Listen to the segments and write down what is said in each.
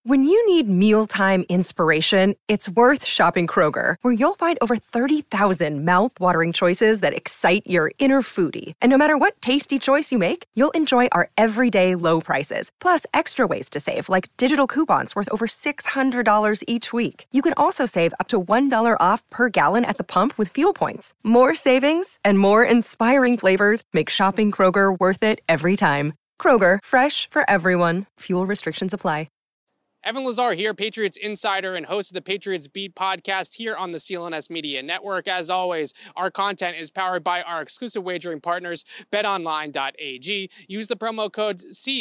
When you need mealtime inspiration, it's worth shopping Kroger, where you'll find over 30,000 mouth-watering choices that excite your inner foodie. And no matter what tasty choice you make, you'll enjoy our everyday low prices, plus extra ways to save, like digital coupons worth over $600 each week. You can also save up to $1 off per gallon at the pump with fuel points. More savings and more inspiring flavors make shopping Kroger worth it every time. Kroger, fresh for everyone. Fuel restrictions apply. Evan Lazar here, Patriots insider and host of the Patriots Beat podcast here on the CLNS Media Network. As always, our content is powered by our exclusive wagering partners, betonline.ag. Use the promo code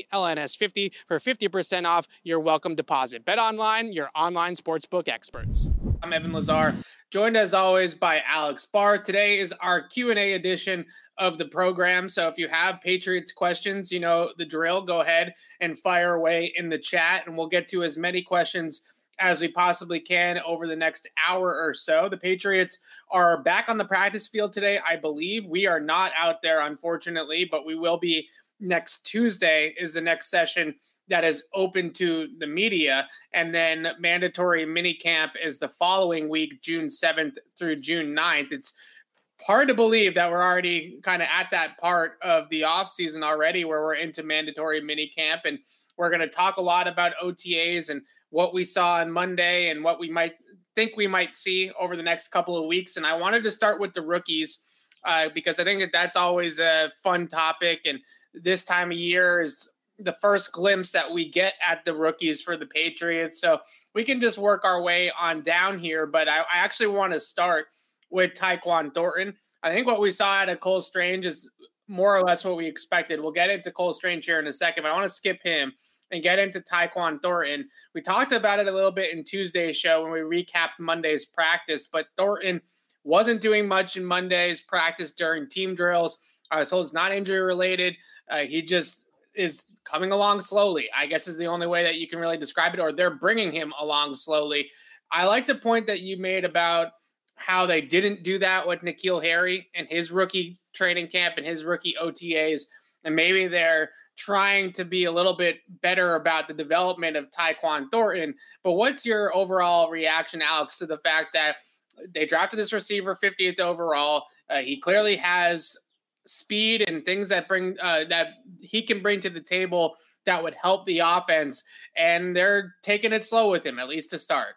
CLNS50 for 50% off your welcome deposit. BetOnline, your online sportsbook experts. I'm Evan Lazar, joined as always by Alex Barr. Today is our Q&A edition of the program. So if you have Patriots questions, you know the drill. Go ahead and fire away in the chat, and we'll get to as many questions as we possibly can over the next hour or so. The Patriots are back on the practice field today, I believe. We are not out there, unfortunately, but we will be next Tuesday is the next session that is open to the media. And then mandatory minicamp is the following week, June 7th through June 9th. It's hard to believe that we're already kind of at that part of the offseason already where we're into mandatory minicamp. And we're going to talk a lot about OTAs and what we saw on Monday and what we might think we might see over the next couple of weeks. And I wanted to start with the rookies because I think that that's always a fun topic. And this time of year is the first glimpse that we get at the rookies for the Patriots. So we can just work our way on down here. But I actually want to start with Tyquan Thornton. I think what we saw out of Cole Strange is more or less what we expected. We'll get into Cole Strange here in a second, but I want to skip him and get into Tyquan Thornton. We talked about it a little bit in Tuesday's show when we recapped Monday's practice, but Thornton wasn't doing much in Monday's practice during team drills. I was told it's not injury related. He just is coming along slowly, I guess is the only way that you can really describe it, or they're bringing him along slowly. I like the point that you made about how they didn't do that with N'Keal Harry and his rookie training camp and his rookie OTAs. And maybe they're trying to be a little bit better about the development of Tyquan Thornton. But what's your overall reaction, Alex, to the fact that they drafted this receiver 50th overall? He clearly has speed and things that bring that he can bring to the table that would help the offense. And they're taking it slow with him, at least to start.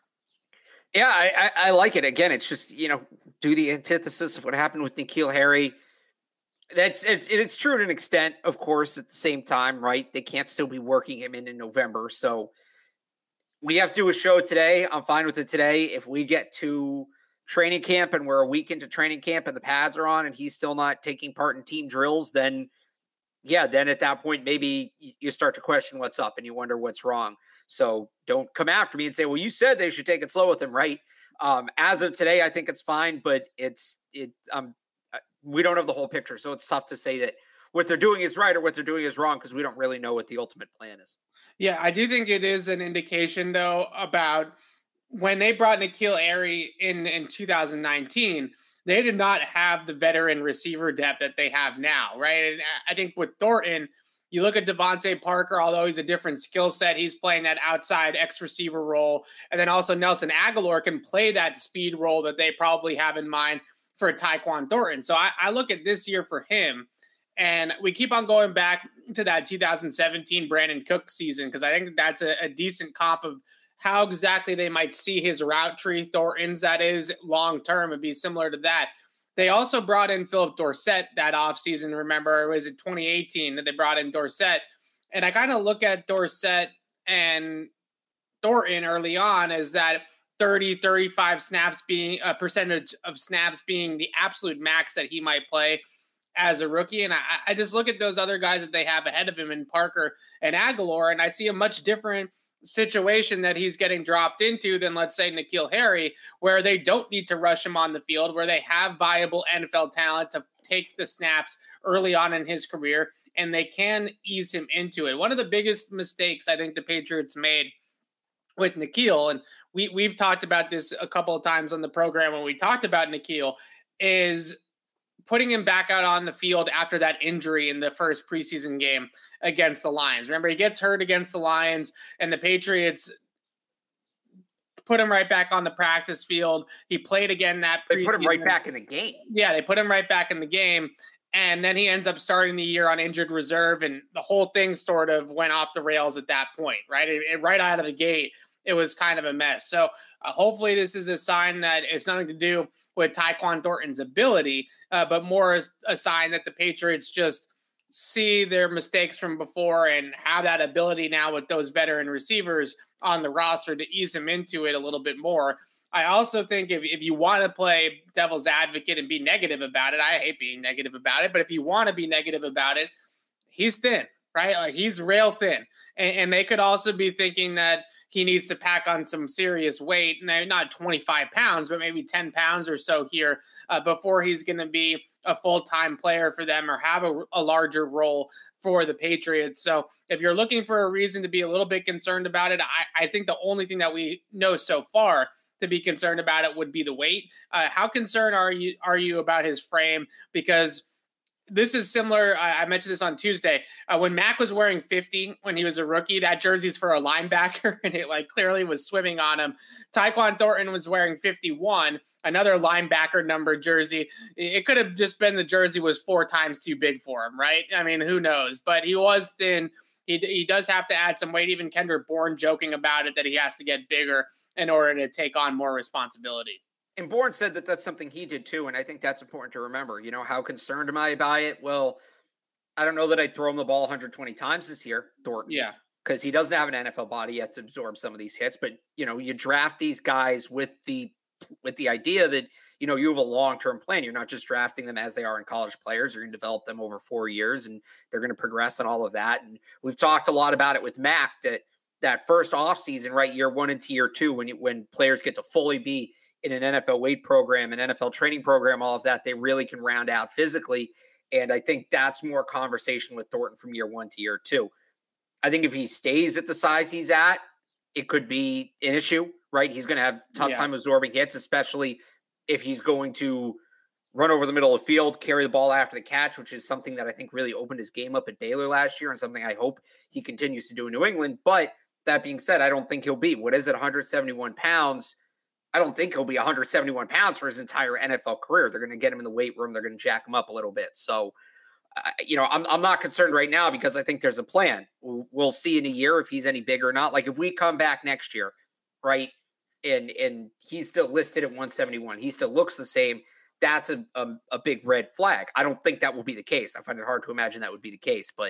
Yeah, I like it. Again, it's just, do the antithesis of what happened with N'Keal Harry. It's true to an extent, of course, at the same time, right? They can't still be working him in November. So we have to do a show today. I'm fine with it today. If we get to training camp and we're a week into training camp and the pads are on and he's still not taking part in team drills, then at that point, maybe you start to question what's up and you wonder what's wrong. So don't come after me and say, well, you said they should take it slow with him, right? As of today, I think it's fine, but we don't have the whole picture. So it's tough to say that what they're doing is right or what they're doing is wrong because we don't really know what the ultimate plan is. Yeah, I do think it is an indication, though, about when they brought N'Keal Harry in 2019, they did not have the veteran receiver depth that they have now, right? And I think with Thornton, you look at Devontae Parker, although he's a different skill set, he's playing that outside X receiver role. And then also Nelson Agholor can play that speed role that they probably have in mind for Tyquan Thornton. So I look at this year for him, and we keep on going back to that 2017 Brandon Cook season because I think that's a decent comp of how exactly they might see his route tree. Thornton's, that is, long-term, would be similar to that. They also brought in Philip Dorsett that offseason. Remember, it was in 2018 that they brought in Dorsett. And I kind of look at Dorsett and Thornton early on as that 30, 35 snaps being a percentage of snaps being the absolute max that he might play as a rookie. And I just look at those other guys that they have ahead of him in Parker and Agholor, and I see a much different situation that he's getting dropped into than, let's say, N'Keal Harry, where they don't need to rush him on the field, where they have viable NFL talent to take the snaps early on in his career, and they can ease him into it. One of the biggest mistakes I think the Patriots made with N'Keal, and we've talked about this a couple of times on the program when we talked about N'Keal, is putting him back out on the field after that injury in the first preseason game against the Lions. Remember, he gets hurt against the Lions, and the Patriots put him right back on the practice field. He played again that preseason. They put him right back in the game. Yeah, they put him right back in the game. And then he ends up starting the year on injured reserve, and the whole thing sort of went off the rails at that point, right? Right out of the gate, it was kind of a mess. So hopefully this is a sign that it's nothing to do with Tyquan Thornton's ability, but more a sign that the Patriots just see their mistakes from before and have that ability now with those veteran receivers on the roster to ease him into it a little bit more. I also think if you want to play devil's advocate and be negative about it, I hate being negative about it, but if you want to be negative about it, he's thin, right? Like he's rail thin. And they could also be thinking that he needs to pack on some serious weight, not 25 pounds, but maybe 10 pounds or so here before he's going to be a full-time player for them or have a larger role for the Patriots. So if you're looking for a reason to be a little bit concerned about it, I think the only thing that we know so far to be concerned about it would be the weight. How concerned are you about his frame? Because this is similar. I mentioned this on Tuesday. When Mac was wearing 50 when he was a rookie, that jersey's for a linebacker, and it like clearly was swimming on him. Tyquan Thornton was wearing 51, another linebacker number jersey. It could have just been the jersey was 4 times too big for him, right? I mean, who knows? But he was thin. He does have to add some weight. Even Kendrick Bourne joking about it, that he has to get bigger in order to take on more responsibility. And Bourne said that that's something he did too, and I think that's important to remember. You know, how concerned am I by it? Well, I don't know that I'd throw him the ball 120 times this year, Thornton. Yeah. Because he doesn't have an NFL body yet to absorb some of these hits. But, you know, you draft these guys with the idea that, you know, you have a long-term plan. You're not just drafting them as they are in college players. You're going to develop them over 4 years, and they're going to progress and all of that. And we've talked a lot about it with Mac, that first offseason, right, year 1 into year 2, when players get to fully be in an NFL weight program, an NFL training program, all of that, they really can round out physically. And I think that's more conversation with Thornton from year 1 to year 2. I think if he stays at the size he's at, it could be an issue, right? He's going to have tough time absorbing hits, especially if he's going to run over the middle of the field, carry the ball after the catch, which is something that I think really opened his game up at Baylor last year and something I hope he continues to do in New England. But that being said, I don't think he'll be, 171 pounds. I don't think he'll be 171 pounds for his entire NFL career. They're going to get him in the weight room. They're going to jack him up a little bit. So, you know, I'm not concerned right now because I think there's a plan. We'll see in a year if he's any bigger or not. Like if we come back next year, right, and he's still listed at 171, he still looks the same, that's a big red flag. I don't think that will be the case. I find it hard to imagine that would be the case. But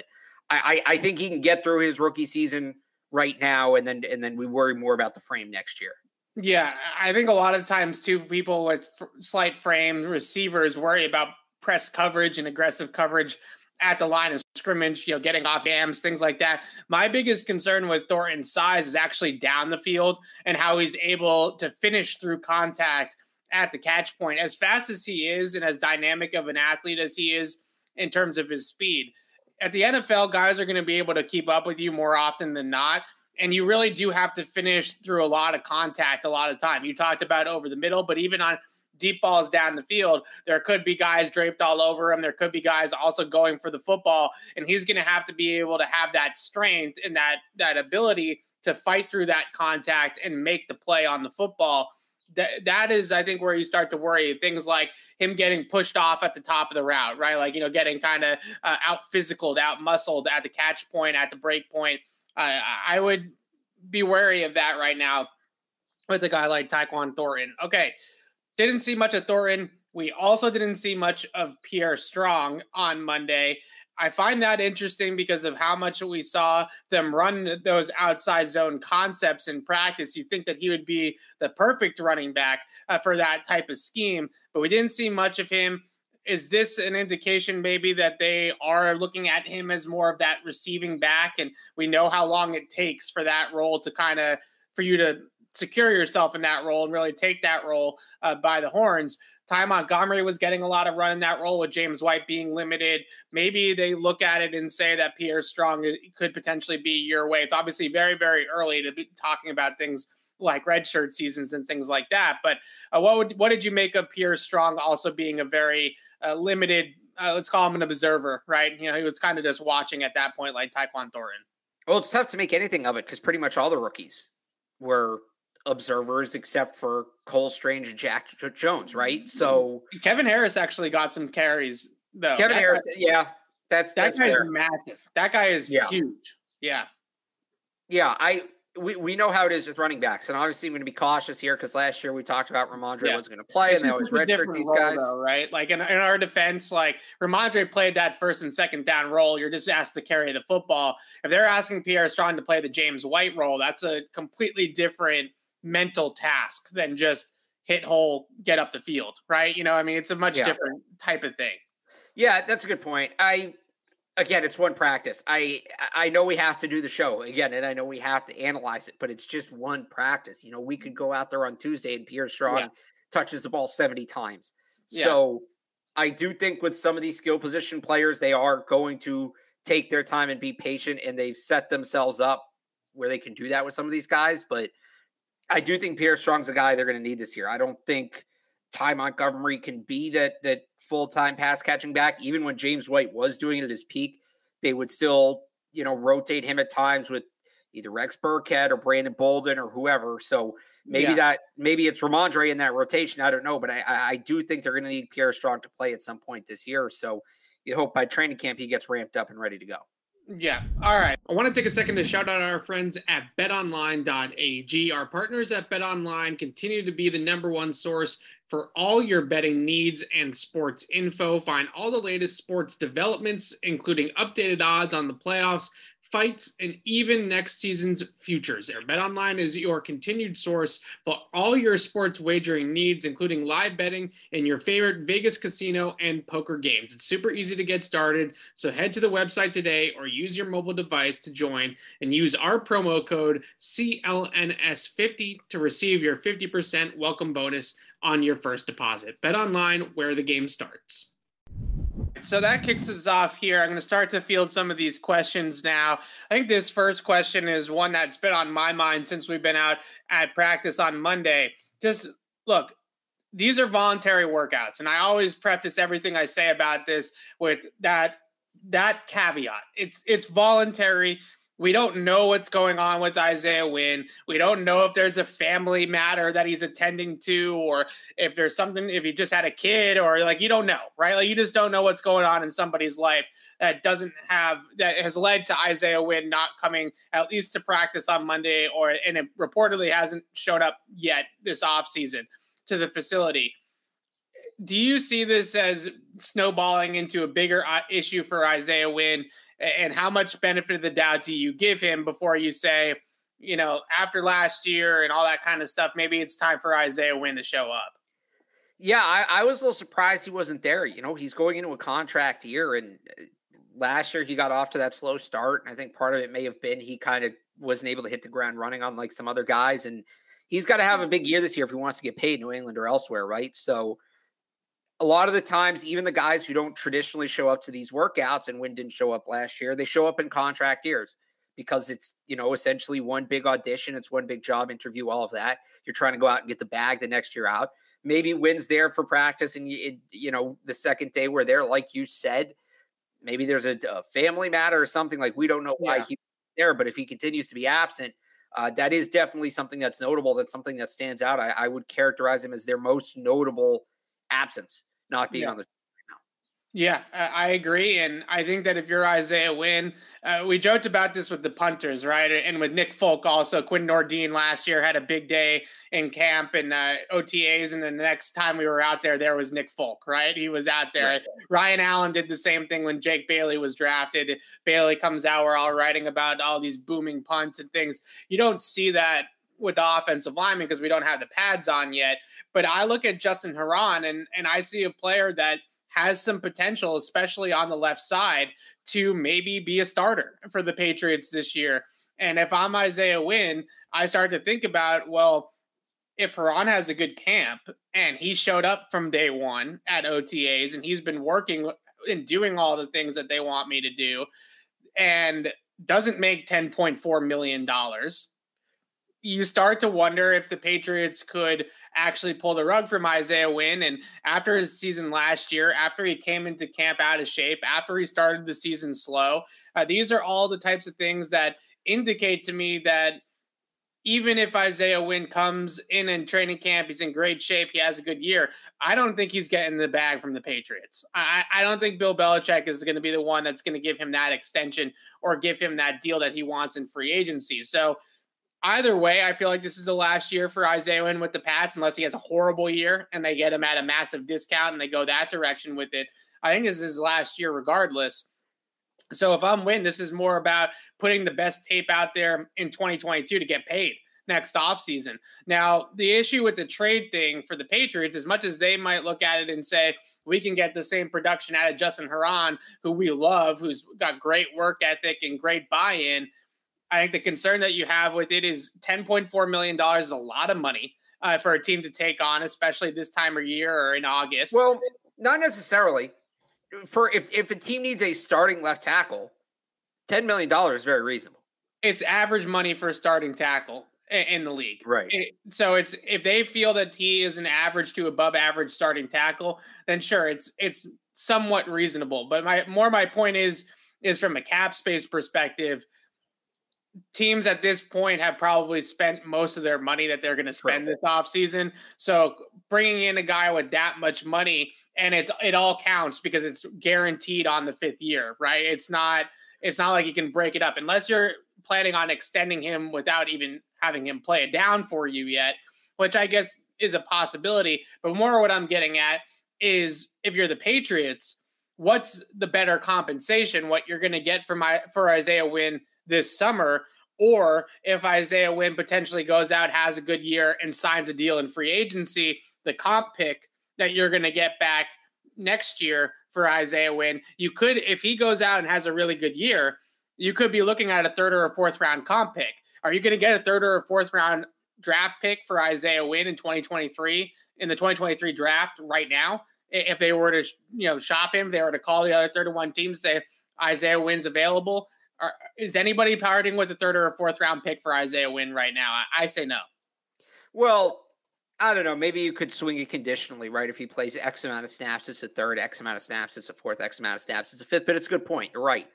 I think he can get through his rookie season right now, and then we worry more about the frame next year. Yeah, I think a lot of times, too, people with slight frame receivers worry about press coverage and aggressive coverage at the line of scrimmage, you know, getting off jams, things like that. My biggest concern with Thornton's size is actually down the field and how he's able to finish through contact at the catch point. As fast as he is and as dynamic of an athlete as he is in terms of his speed, at the NFL, guys are going to be able to keep up with you more often than not. And you really do have to finish through a lot of contact a lot of time. You talked about over the middle, but even on deep balls down the field, there could be guys draped all over him. There could be guys also going for the football. And he's going to have to be able to have that strength and that ability to fight through that contact and make the play on the football. That is, I think, where you start to worry. Things like him getting pushed off at the top of the route, right? Like, you know, getting kind of out physicaled, out muscled at the catch point, at the break point. I would be wary of that right now with a guy like Tyquan Thornton. Okay, didn't see much of Thornton. We also didn't see much of Pierre Strong on Monday. I find that interesting because of how much we saw them run those outside zone concepts in practice. You think that he would be the perfect running back for that type of scheme, but we didn't see much of him. Is this an indication maybe that they are looking at him as more of that receiving back? And we know how long it takes for that role to for you to secure yourself in that role and really take that role by the horns. Ty Montgomery was getting a lot of run in that role with James White being limited. Maybe they look at it and say that Pierre Strong could potentially be your way. It's obviously very, very early to be talking about things like redshirt seasons and things like that. But what did you make of Pierre Strong also being a very limited, let's call him an observer, right? You know, he was kind of just watching at that point like Tyquan Thornton. Well, it's tough to make anything of it because pretty much all the rookies were observers except for Cole Strange and Jack Jones, right? So Kevin Harris actually got some carries though. Kevin Harris, yeah, that's guy's fair. massive. That guy is huge. Yeah. We know how it is with running backs, and obviously I'm going to be cautious here because last year we talked about Ramondre wasn't going to play, and they always redshirt these guys, though, right? Like in our defense, like Ramondre played that first and second down role. You're just asked to carry the football. If they're asking Pierre Strong to play the James White role, that's a completely different mental task than just hit hole, get up the field, right? I mean, it's a much different type of thing. Yeah, that's a good point. Again, it's one practice. I know we have to do the show again, and I know we have to analyze it, but it's just one practice. We could go out there on Tuesday and Pierre Strong touches the ball 70 times. So I do think with some of these skill position players, they are going to take their time and be patient, and they've set themselves up where they can do that with some of these guys. But I do think Pierre Strong's a guy they're going to need this year. I don't think Ty Montgomery can be that full-time pass catching back. Even when James White was doing it at his peak, they would still, rotate him at times with either Rex Burkhead or Brandon Bolden or whoever. So maybe it's Ramondre in that rotation. I don't know, but I do think they're going to need Pierre Strong to play at some point this year. So you hope by training camp he gets ramped up and ready to go. Yeah. All right. I want to take a second to shout out our friends at betonline.ag. Our partners at BetOnline continue to be the number one source for all your betting needs and sports info. Find all the latest sports developments, including updated odds on the playoffs, fights, and even next season's futures. BetOnline is your continued source for all your sports wagering needs, including live betting in your favorite Vegas casino and poker games. It's super easy to get started, so head to the website today or use your mobile device to join and use our promo code CLNS50 to receive your 50% welcome bonus on your first deposit. BetOnline, where the game starts. So that kicks us off here. I'm going to start to field some of these questions now. I think this first question is one that's been on my mind since we've been out at practice on Monday. Just look, these are voluntary workouts, and I always preface everything I say about this with that caveat. It's voluntary. We don't know what's going on with Isaiah Wynn. We don't know if there's a family matter that he's attending to, or if there's something, if he just had a kid, or you don't know, right? You just don't know what's going on in somebody's life that has led to Isaiah Wynn not coming at least to practice on Monday, and it reportedly hasn't shown up yet this offseason to the facility. Do you see this as snowballing into a bigger issue for Isaiah Wynn? And how much benefit of the doubt do you give him before you say, after last year and all that kind of stuff, maybe it's time for Isaiah Wynn to show up? Yeah, I was a little surprised he wasn't there. He's going into a contract year, and last year he got off to that slow start. And I think part of it may have been he kind of wasn't able to hit the ground running on like some other guys. And he's got to have a big year this year if he wants to get paid New England or elsewhere, right? So a lot of the times, even the guys who don't traditionally show up to these workouts, and Wynn didn't show up last year, they show up in contract years because it's, essentially one big audition. It's one big job interview, all of that. You're trying to go out and get the bag the next year out. Maybe Wynn's there for practice and, the second day where they're, like you said, maybe there's a family matter or something. We don't know why he's there, but if he continues to be absent, that is definitely something that's notable. That's something that stands out. I would characterize him as their most notable absence, not being on the field right now. Yeah, I agree. And I think that if you're Isaiah Wynn, we joked about this with the punters, right? And with Nick Folk also. Quinn Nordine last year had a big day in camp and OTAs. And then the next time we were out there was Nick Folk, right? He was out there. Right. Ryan Allen did the same thing when Jake Bailey was drafted. Bailey comes out, we're all writing about all these booming punts and things. You don't see that with the offensive lineman because we don't have the pads on yet. But I look at Justin Herron and I see a player that has some potential, especially on the left side, to maybe be a starter for the Patriots this year. And if I'm Isaiah Wynn, I start to think about, well, if Herron has a good camp and he showed up from day one at OTAs and he's been working and doing all the things that they want me to do and doesn't make $10.4 million, you start to wonder if the Patriots could actually pull the rug from Isaiah Wynn. And after his season last year, after he came into camp out of shape, after he started the season slow, these are all the types of things that indicate to me that even if Isaiah Wynn comes in training camp, he's in great shape, he has a good year, I don't think he's getting the bag from the Patriots. I don't think Bill Belichick is going to be the one that's going to give him that extension or give him that deal that he wants in free agency. So either way, I feel like this is the last year for Isaiah Wynn with the Pats, unless he has a horrible year and they get him at a massive discount and they go that direction with it. I think this is his last year regardless. So if I'm Wynn, this is more about putting the best tape out there in 2022 to get paid next offseason. Now, the issue with the trade thing for the Patriots, as much as they might look at it and say, we can get the same production out of Justin Herron, who we love, who's got great work ethic and great buy-in, I think the concern that you have with it is $10.4 million is a lot of money for a team to take on, especially this time of year or in August. Well, not necessarily. For if a team needs a starting left tackle, $10 million is very reasonable. It's average money for a starting tackle in the league. Right. So it's, if they feel that he is an average to above average starting tackle, then sure, it's somewhat reasonable. But my point is from a cap space perspective, teams at this point have probably spent most of their money that they're going to spend this offseason. So bringing in a guy with that much money, and it all counts because it's guaranteed on the 5th year, right? It's not like you can break it up unless you're planning on extending him without even having him play it down for you yet, which I guess is a possibility. But more what I'm getting at is, if you're the Patriots, what's the better compensation, what you're going to get for Isaiah Wynn this summer, or if Isaiah Wynn potentially goes out, has a good year, and signs a deal in free agency, the comp pick that you're going to get back next year for Isaiah Wynn, you could, if he goes out and has a really good year, you could be looking at a 3rd or a 4th round comp pick. Are you going to get a 3rd or a 4th round draft pick for Isaiah Wynn in 2023, in the 2023 draft right now? If they were to, shop him, they were to call the other 31 teams, say Isaiah Wynn's available. Is anybody parting with a 3rd or a 4th round pick for Isaiah Wynn right now? I say no. Well, I don't know. Maybe you could swing it conditionally, right? If he plays X amount of snaps, it's a 3rd, X amount of snaps, it's a 4th, X amount of snaps, it's a 5th, but it's a good point. You're right.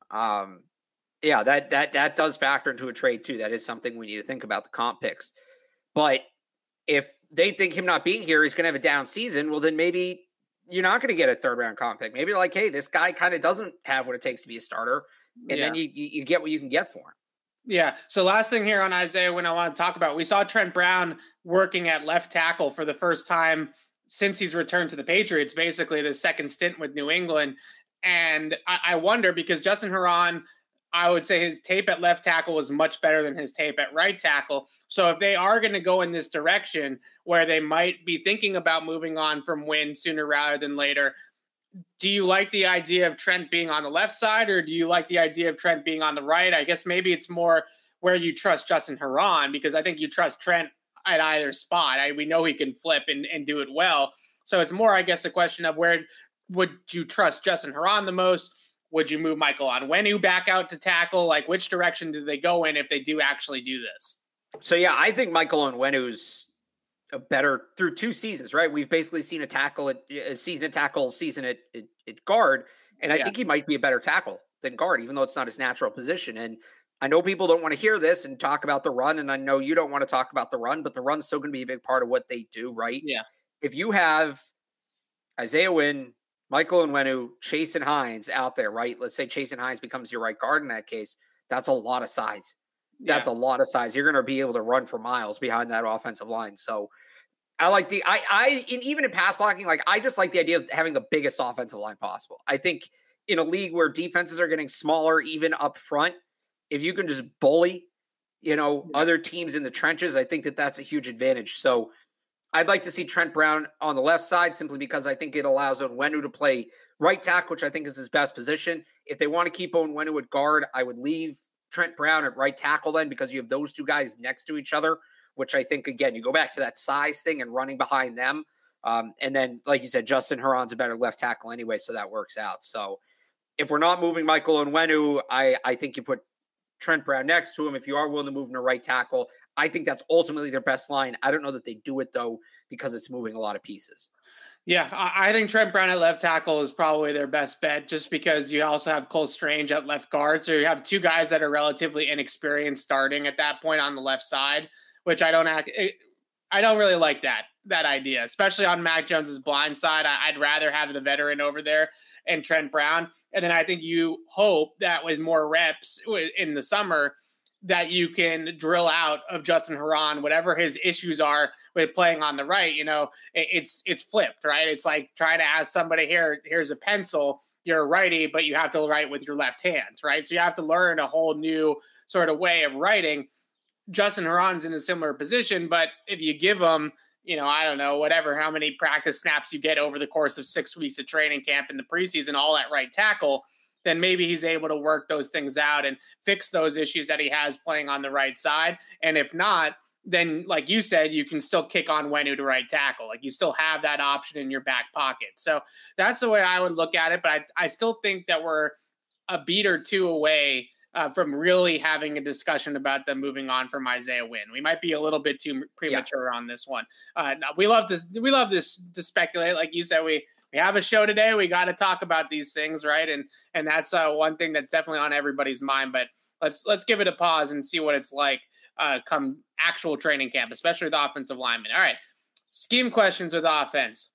Yeah, that does factor into a trade too. That is something we need to think about, the comp picks. But if they think him not being here, he's going to have a down season, well, then maybe you're not going to get a 3rd round comp pick. Maybe like, hey, this guy kind of doesn't have what it takes to be a starter. And then you get what you can get for him. Yeah. So last thing here on Isaiah Wynn I want to talk about, we saw Trent Brown working at left tackle for the first time since he's returned to the Patriots, basically the second stint with New England. And I wonder, because Justin Herron, I would say his tape at left tackle was much better than his tape at right tackle. So if they are going to go in this direction where they might be thinking about moving on from Wynn sooner rather than later, do you like the idea of Trent being on the left side, or do you like the idea of Trent being on the right? I guess maybe it's more where you trust Justin Herron, because I think you trust Trent at either spot. We know he can flip and do it well. So it's more, I guess, a question of where would you trust Justin Herron the most? Would you move Michael Onwenu back out to tackle? Like, which direction do they go in if they do actually do this? So, yeah, I think Michael Onwenu's a better through 2 seasons, right? We've basically seen a season at guard, and I think he might be a better tackle than guard, even though it's not his natural position. And I know people don't want to hear this and talk about the run, and I know you don't want to talk about the run, but the run's still going to be a big part of what they do, right? Yeah. If you have Isaiah Wynn, Michael Onwenu, Chasen Hines out there, right? Let's say Chasen Hines becomes your right guard in that case. That's a lot of size. That's a lot of size. You're going to be able to run for miles behind that offensive line. So I like even in pass blocking, like I just like the idea of having the biggest offensive line possible. I think in a league where defenses are getting smaller, even up front, if you can just bully, other teams in the trenches, I think that's a huge advantage. So I'd like to see Trent Brown on the left side simply because I think it allows Onwenu to play right tackle, which I think is his best position. If they want to keep Onwenu at guard, I would leave Trent Brown at right tackle then, because you have those two guys next to each other, which I think, again, you go back to that size thing and running behind them. And then, like you said, Justin Herron's a better left tackle anyway, so that works out. So if we're not moving Michael Onwenu, I think you put Trent Brown next to him. If you are willing to move him to right tackle, I think that's ultimately their best line. I don't know that they do it, though, because it's moving a lot of pieces. Yeah, I think Trent Brown at left tackle is probably their best bet, just because you also have Cole Strange at left guard. So you have two guys that are relatively inexperienced starting at that point on the left side, which I don't really like that idea, especially on Mac Jones's blind side. I'd rather have the veteran over there and Trent Brown. And then I think you hope that with more reps in the summer that you can drill out of Justin Herron whatever his issues are with playing on the right. It's flipped, right? It's like trying to ask somebody, here's a pencil, you're a righty, but you have to write with your left hand, right? So you have to learn a whole new sort of way of writing. Justin Herron's in a similar position, but if you give him, I don't know, how many practice snaps you get over the course of 6 weeks of training camp in the preseason, all at right tackle, then maybe he's able to work those things out and fix those issues that he has playing on the right side. And if not, then like you said, you can still kick Onwenu to right tackle. Like you still have that option in your back pocket. So that's the way I would look at it. But I still think that we're a beat or two away from really having a discussion about them moving on from Isaiah Wynn. We might be a little bit too premature on this one. We love this to speculate. Like you said, we have a show today. We got to talk about these things, right? And that's one thing that's definitely on everybody's mind. But let's give it a pause and see what it's like come actual training camp, especially with offensive linemen. All right, scheme questions with offense.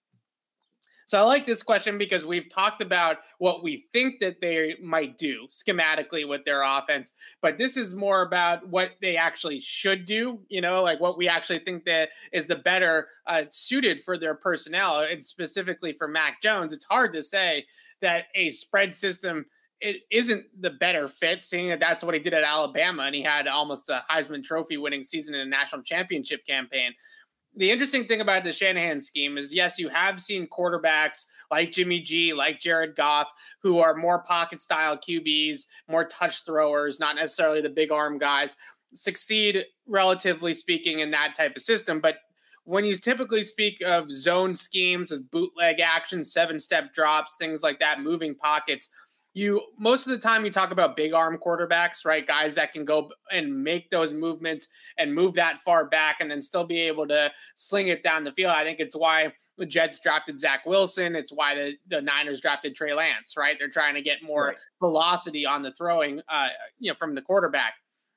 So I like this question because we've talked about what we think that they might do schematically with their offense, but this is more about what they actually should do, like what we actually think that is the better suited for their personnel, and specifically for Mac Jones. It's hard to say that a spread system it isn't the better fit, seeing that that's what he did at Alabama, and he had almost a Heisman Trophy winning season in a national championship campaign. The interesting thing about the Shanahan scheme is, yes, you have seen quarterbacks like Jimmy G, like Jared Goff, who are more pocket style QBs, more touch throwers, not necessarily the big arm guys, succeed relatively speaking in that type of system. But when you typically speak of zone schemes with bootleg action, 7-step drops, things like that, moving pockets, most of the time you talk about big arm quarterbacks, right? Guys that can go and make those movements and move that far back and then still be able to sling it down the field. I think it's why the Jets drafted Zach Wilson. It's why the Niners drafted Trey Lance, right? They're trying to get more velocity on the throwing, from the quarterback.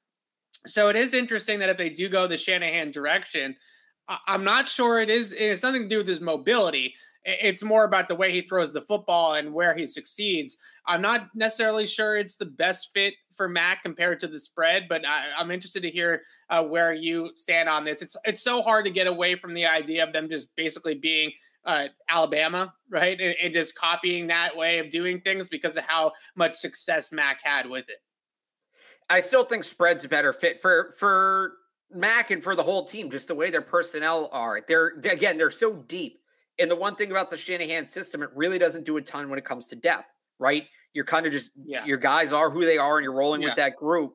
So it is interesting that if they do go the Shanahan direction, I'm not sure it has nothing to do with his mobility. It's more about the way he throws the football and where he succeeds. I'm not necessarily sure it's the best fit for Mac compared to the spread, but I'm interested to hear where you stand on this. It's so hard to get away from the idea of them just basically being Alabama, right? And just copying that way of doing things because of how much success Mac had with it. I still think spread's a better fit for Mac and for the whole team, just the way their personnel are. They're so deep. And the one thing about the Shanahan system, it really doesn't do a ton when it comes to depth, right? You're kind of just your guys are who they are, and you're rolling with that group.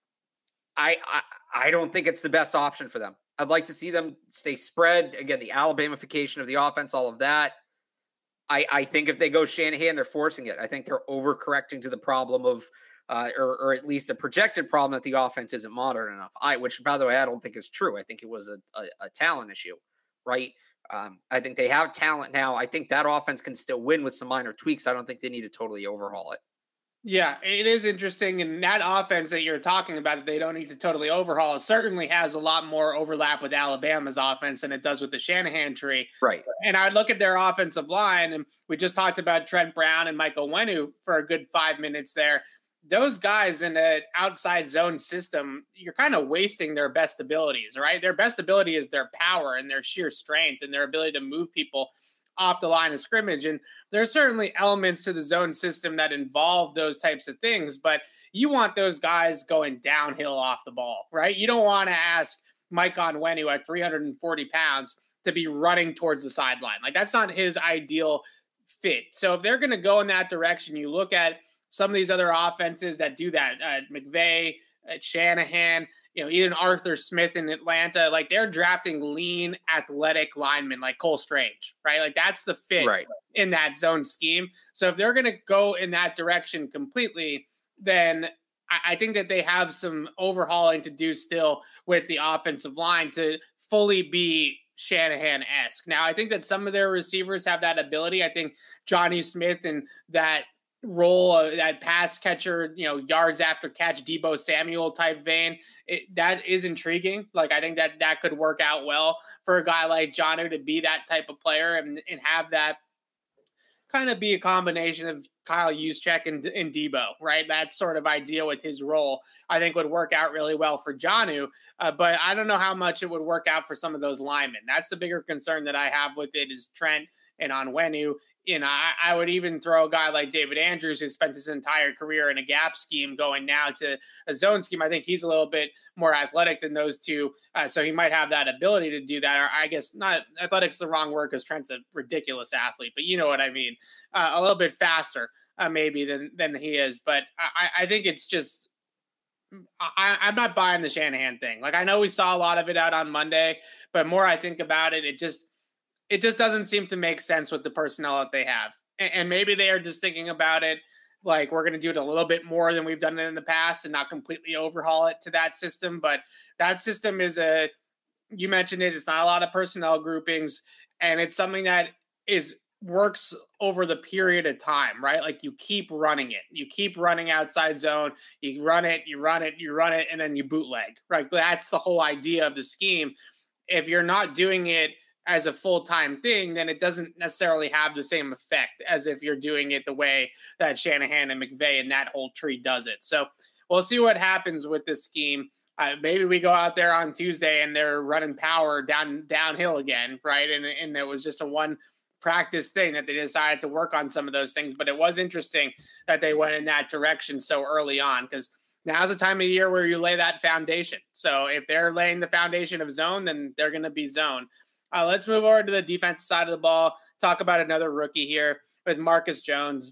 I don't think it's the best option for them. I'd like to see them stay spread. Again, the Alabamification of the offense, all of that. I think if they go Shanahan, they're forcing it. I think they're overcorrecting to the problem of, or at least a projected problem that the offense isn't modern enough. Which, by the way, I don't think is true. I think it was a talent issue, right? I think they have talent now. I think that offense can still win with some minor tweaks. I don't think they need to totally overhaul it. Yeah, it is interesting. And that offense that you're talking about that they don't need to totally overhaul, it certainly has a lot more overlap with Alabama's offense than it does with the Shanahan tree. Right. And I look at their offensive line, and we just talked about Trent Brown and Michael Onwenu for a good 5 minutes there. Those guys in an outside zone system, you're kind of wasting their best abilities, right? Their best ability is their power and their sheer strength and their ability to move people off the line of scrimmage. And there's certainly elements to the zone system that involve those types of things, but you want those guys going downhill off the ball, right? You don't want to ask Mike Onwenu at 340 pounds to be running towards the sideline. Like that's not his ideal fit. So if they're going to go in that direction, you look at some of these other offenses that do that, McVay, Shanahan, even Arthur Smith in Atlanta, like they're drafting lean, athletic linemen like Cole Strange, right? Like that's the fit in that zone scheme. So if they're going to go in that direction completely, then I think that they have some overhauling to do still with the offensive line to fully be Shanahan-esque. Now, I think that some of their receivers have that ability. I think Johnny Smith and that role, that pass catcher, yards after catch, Deebo Samuel type vein, that is intriguing. Like, I think that could work out well for a guy like Jonnu to be that type of player and have that kind of be a combination of Kyle Juszczyk and Deebo, right? That sort of idea with his role, I think would work out really well for Jonnu. But I don't know how much it would work out for some of those linemen. That's the bigger concern that I have with it is Trent and Onwenu. I would even throw a guy like David Andrews, who spent his entire career in a gap scheme, going now to a zone scheme. I think he's a little bit more athletic than those two, so he might have that ability to do that. Or I guess not athletic's the wrong word because Trent's a ridiculous athlete, but you know what I mean. A little bit faster maybe than he is. But I think it's just I'm not buying the Shanahan thing. Like, I know we saw a lot of it out on Monday, but more I think about it, it just doesn't seem to make sense with the personnel that they have. And maybe they are just thinking about it like we're going to do it a little bit more than we've done it in the past and not completely overhaul it to that system. But that system is you mentioned it, it's not a lot of personnel groupings, and it's something that works over the period of time, right? Like, you keep running it. You keep running outside zone. You run it, and then you bootleg, right? That's the whole idea of the scheme. If you're not doing it as a full-time thing, then it doesn't necessarily have the same effect as if you're doing it the way that Shanahan and McVay and that whole tree does it. So we'll see what happens with this scheme. Maybe we go out there on Tuesday and they're running power downhill again, right? And it was just a one practice thing that they decided to work on some of those things. But it was interesting that they went in that direction so early on, because now's the time of year where you lay that foundation. So if they're laying the foundation of zone, then they're going to be zone. Let's move over to the defensive side of the ball, talk about another rookie here with Marcus Jones.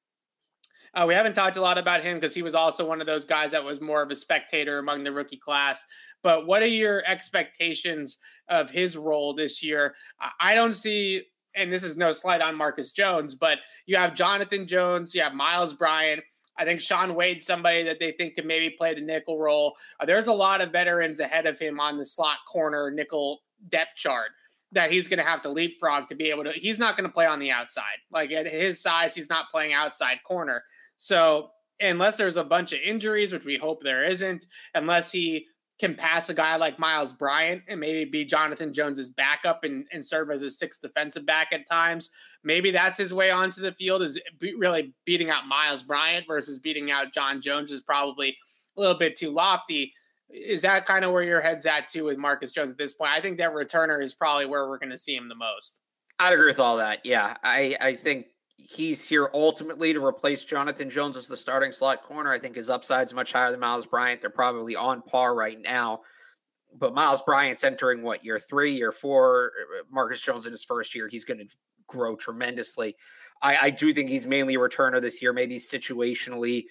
We haven't talked a lot about him because he was also one of those guys that was more of a spectator among the rookie class. But what are your expectations of his role this year? I don't see, and this is no slight on Marcus Jones, but you have Jonathan Jones, you have Miles Bryant. I think Shaun Wade's somebody that they think could maybe play the nickel role. There's a lot of veterans ahead of him on the slot corner nickel depth chart that he's going to have to leapfrog to be able to. He's not going to play on the outside. Like, at his size, he's not playing outside corner. So unless there's a bunch of injuries, which we hope there isn't, unless he can pass a guy like Miles Bryant and maybe be Jonathan Jones's backup and serve as a sixth defensive back at times, maybe that's his way onto the field, is really beating out Miles Bryant versus beating out John Jones is probably a little bit too lofty. Is that kind of where your head's at too with Marcus Jones at this point? I think that returner is probably where we're going to see him the most. I'd agree with all that. Yeah. I think he's here ultimately to replace Jonathan Jones as the starting slot corner. I think his upside's much higher than Miles Bryant. They're probably on par right now, but Miles Bryant's entering year 3, year 4, Marcus Jones in his first year. He's going to grow tremendously. I do think he's mainly a returner this year, maybe situationally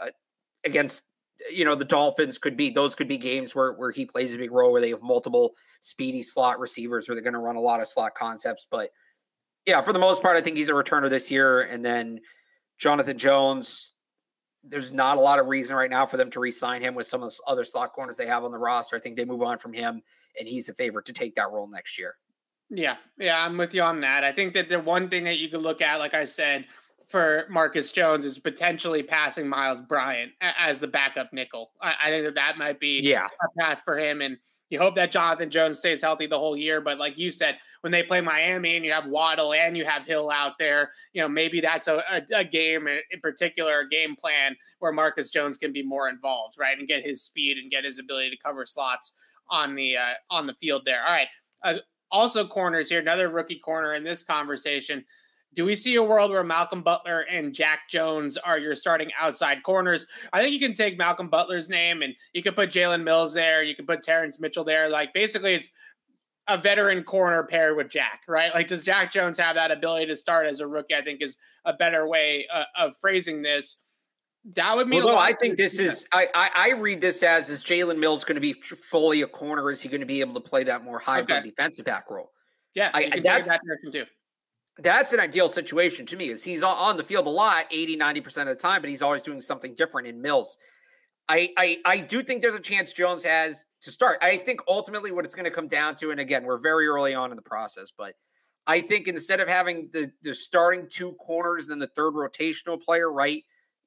against, the Dolphins could be games where he plays a big role, where they have multiple speedy slot receivers, where they're going to run a lot of slot concepts. But yeah, for the most part, I think he's a returner this year. And then Jonathan Jones, there's not a lot of reason right now for them to re-sign him with some of the other slot corners they have on the roster. I think they move on from him, and he's the favorite to take that role next year. Yeah, I'm with you on that. I think that the one thing that you could look at, like I said, for Marcus Jones is potentially passing Miles Bryant as the backup nickel. I think that might be a path for him. And you hope that Jonathan Jones stays healthy the whole year. But like you said, when they play Miami and you have Waddle and you have Hill out there, maybe that's a game in particular, a game plan where Marcus Jones can be more involved, right? And get his speed and get his ability to cover slots on the field there. All right. Also corners here, another rookie corner in this conversation. Do we see a world where Malcolm Butler and Jack Jones are your starting outside corners? I think you can take Malcolm Butler's name and you can put Jalen Mills there. You can put Terrence Mitchell there. Like, basically it's a veteran corner paired with Jack, right? Like, does Jack Jones have that ability to start as a rookie? I think is a better way of phrasing this. That would mean. Well, no, I think this is. I read this as is Jalen Mills going to be fully a corner? Is he going to be able to play that more hybrid defensive back role? Yeah, that's that direction too. That's an ideal situation to me, is he's on the field a lot, 80, 90% of the time, but he's always doing something different in Mills. I do think there's a chance Jones has to start. I think ultimately what it's going to come down to, and again, we're very early on in the process, but I think instead of having the starting two corners and then the third rotational player, right?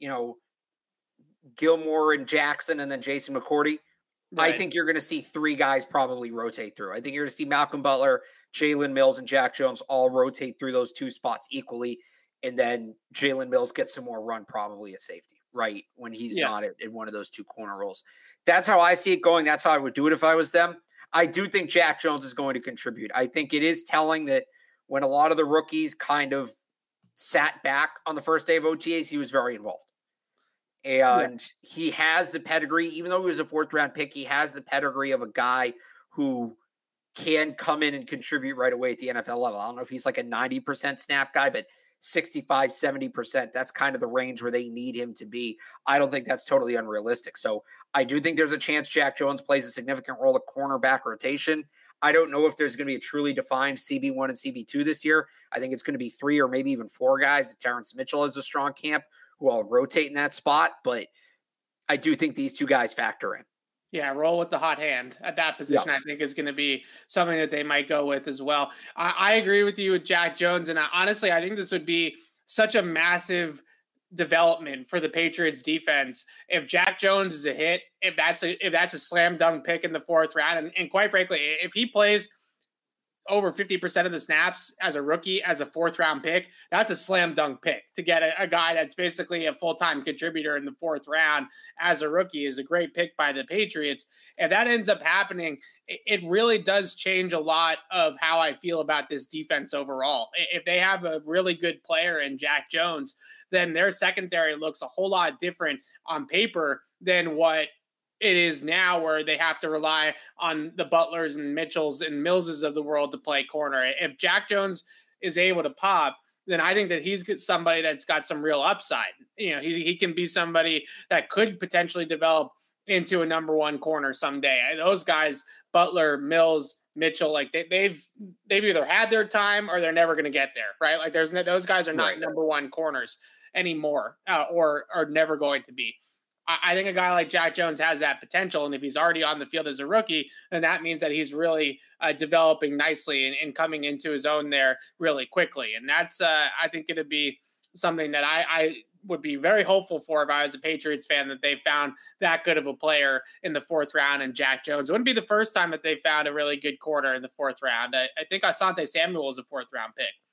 Gilmore and Jackson and then Jason McCourty. Right. I think you're going to see three guys probably rotate through. I think you're going to see Malcolm Butler, Jalen Mills, and Jack Jones all rotate through those two spots equally. And then Jalen Mills gets some more run probably at safety, right? When he's not in one of those two corner roles. That's how I see it going. That's how I would do it if I was them. I do think Jack Jones is going to contribute. I think it is telling that when a lot of the rookies kind of sat back on the first day of OTAs, he was very involved. And he has the pedigree, even though he was a fourth-round pick, he has the pedigree of a guy who can come in and contribute right away at the NFL level. I don't know if he's like a 90% snap guy, but 65, 70%, that's kind of the range where they need him to be. I don't think that's totally unrealistic. So I do think there's a chance Jack Jones plays a significant role at cornerback rotation. I don't know if there's going to be a truly defined CB1 and CB2 this year. I think it's going to be 3 or maybe even 4 guys. Terrence Mitchell has a strong camp who all rotate in that spot, but I do think these two guys factor in. Yeah, roll with the hot hand at that position, I think is going to be something that they might go with as well. I agree with you with Jack Jones, and honestly, I think this would be such a massive development for the Patriots defense if Jack Jones is a hit, if that's a slam dunk pick in the 4th round, and quite frankly, if he plays over 50% of the snaps as a rookie, as a 4th round pick, that's a slam dunk pick. To get a guy that's basically a full-time contributor in the 4th round as a rookie is a great pick by the Patriots. If that ends up happening, it really does change a lot of how I feel about this defense overall. If they have a really good player in Jack Jones, then their secondary looks a whole lot different on paper than what it is now, where they have to rely on the Butlers and Mitchells and Millses of the world to play corner. If Jack Jones is able to pop, then I think that he's somebody that's got some real upside. He can be somebody that could potentially develop into a number 1 corner someday. And those guys, Butler, Mills, Mitchell, like they've either had their time or they're never going to get there, right? Like those guys are not number 1 corners anymore, or are never going to be. I think a guy like Jack Jones has that potential. And if he's already on the field as a rookie, then that means that he's really developing nicely and coming into his own there really quickly. And that's, I think it'd be something that I would be very hopeful for if I was a Patriots fan, that they found that good of a player in the 4th round. And Jack Jones, it wouldn't be the first time that they found a really good corner in the 4th round. I think Asante Samuel was a 4th round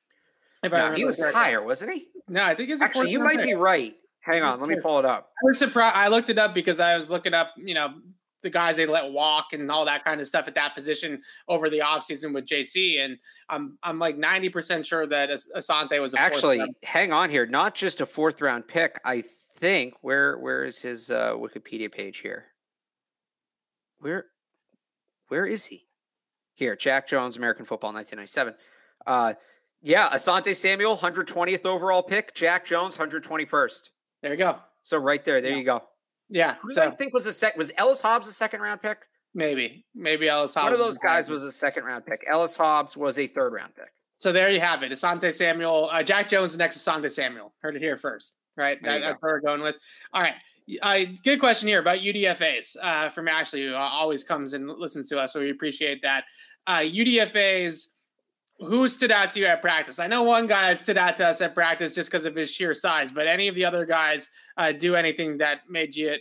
pick. He was higher, wasn't he? No, I think he's actually, you might be right. Hang on, let me pull it up. I was surprised. I looked it up because I was looking up, the guys they let walk and all that kind of stuff at that position over the offseason with JC. And I'm like 90% sure that Asante was actually, hang on here. Not just a 4th round pick. I think where is his Wikipedia page here? Where is he? Here, Jack Jones, American Football, 1997. Asante Samuel, 120th overall pick. Jack Jones, 121st. There you go. So right there you go. Yeah. Who I think was Ellis Hobbs a 2nd round pick? Maybe Ellis Hobbs. One of those guys was a 2nd round pick. Ellis Hobbs was a 3rd round pick. So there you have it. Asante Samuel. Jack Jones is next to Asante Samuel. Heard it here first, right? That's what we're going with. All right. Good question here about UDFAs from Ashley, who always comes and listens to us. So we appreciate that. UDFAs. Who stood out to you at practice? I know one guy stood out to us at practice just because of his sheer size, but any of the other guys do anything that made you,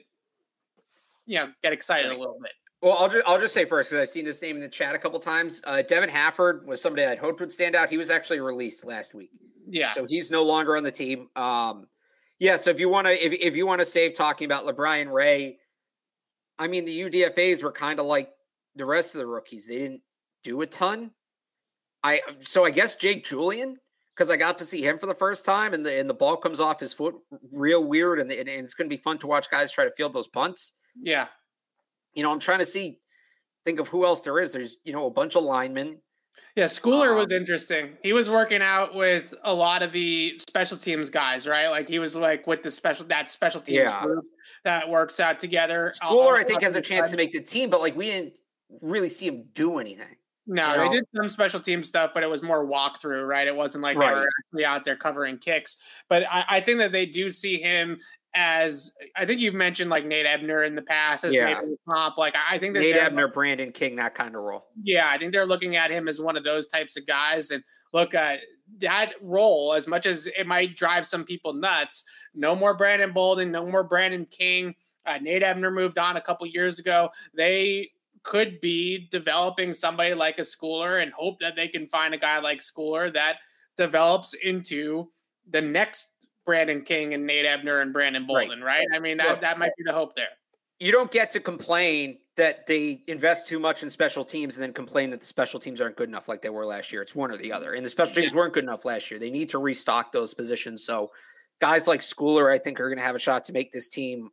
get excited a little bit? Well, I'll just say first, because I've seen this name in the chat a couple times. Devin Hafford was somebody I'd hoped would stand out. He was actually released last week. Yeah. So he's no longer on the team. So if you want to save talking about LeBrian Ray, I mean, the UDFAs were kind of like the rest of the rookies. They didn't do a ton. I guess Jake Julian, because I got to see him for the first time, and the ball comes off his foot real weird, and it's going to be fun to watch guys try to field those punts. Yeah. I'm trying to think of who else there is. There's, a bunch of linemen. Yeah, Schooler was interesting. He was working out with a lot of the special teams guys, right? Like he was like with the special teams group that works out together. Schooler, I think, has a chance to make the team, but like we didn't really see him do anything. No, they did some special team stuff, but it was more walkthrough, right? It wasn't like they were actually out there covering kicks. But I think that they do see him as I think you've mentioned like Nate Ebner in the past as maybe a comp. Like I think that Nate Ebner, Brandon King, that kind of role. Yeah, I think they're looking at him as one of those types of guys. And look, that role, as much as it might drive some people nuts, no more Brandon Bolden, no more Brandon King. Nate Ebner moved on a couple years ago. They could be developing somebody like a Schooler and hope that they can find a guy like Schooler that develops into the next Brandon King and Nate Ebner and Brandon Bolden, right? I mean, that might be the hope there. You don't get to complain that they invest too much in special teams and then complain that the special teams aren't good enough like they were last year. It's one or the other. And the special teams weren't good enough last year. They need to restock those positions. So guys like Schooler, I think, are going to have a shot to make this team.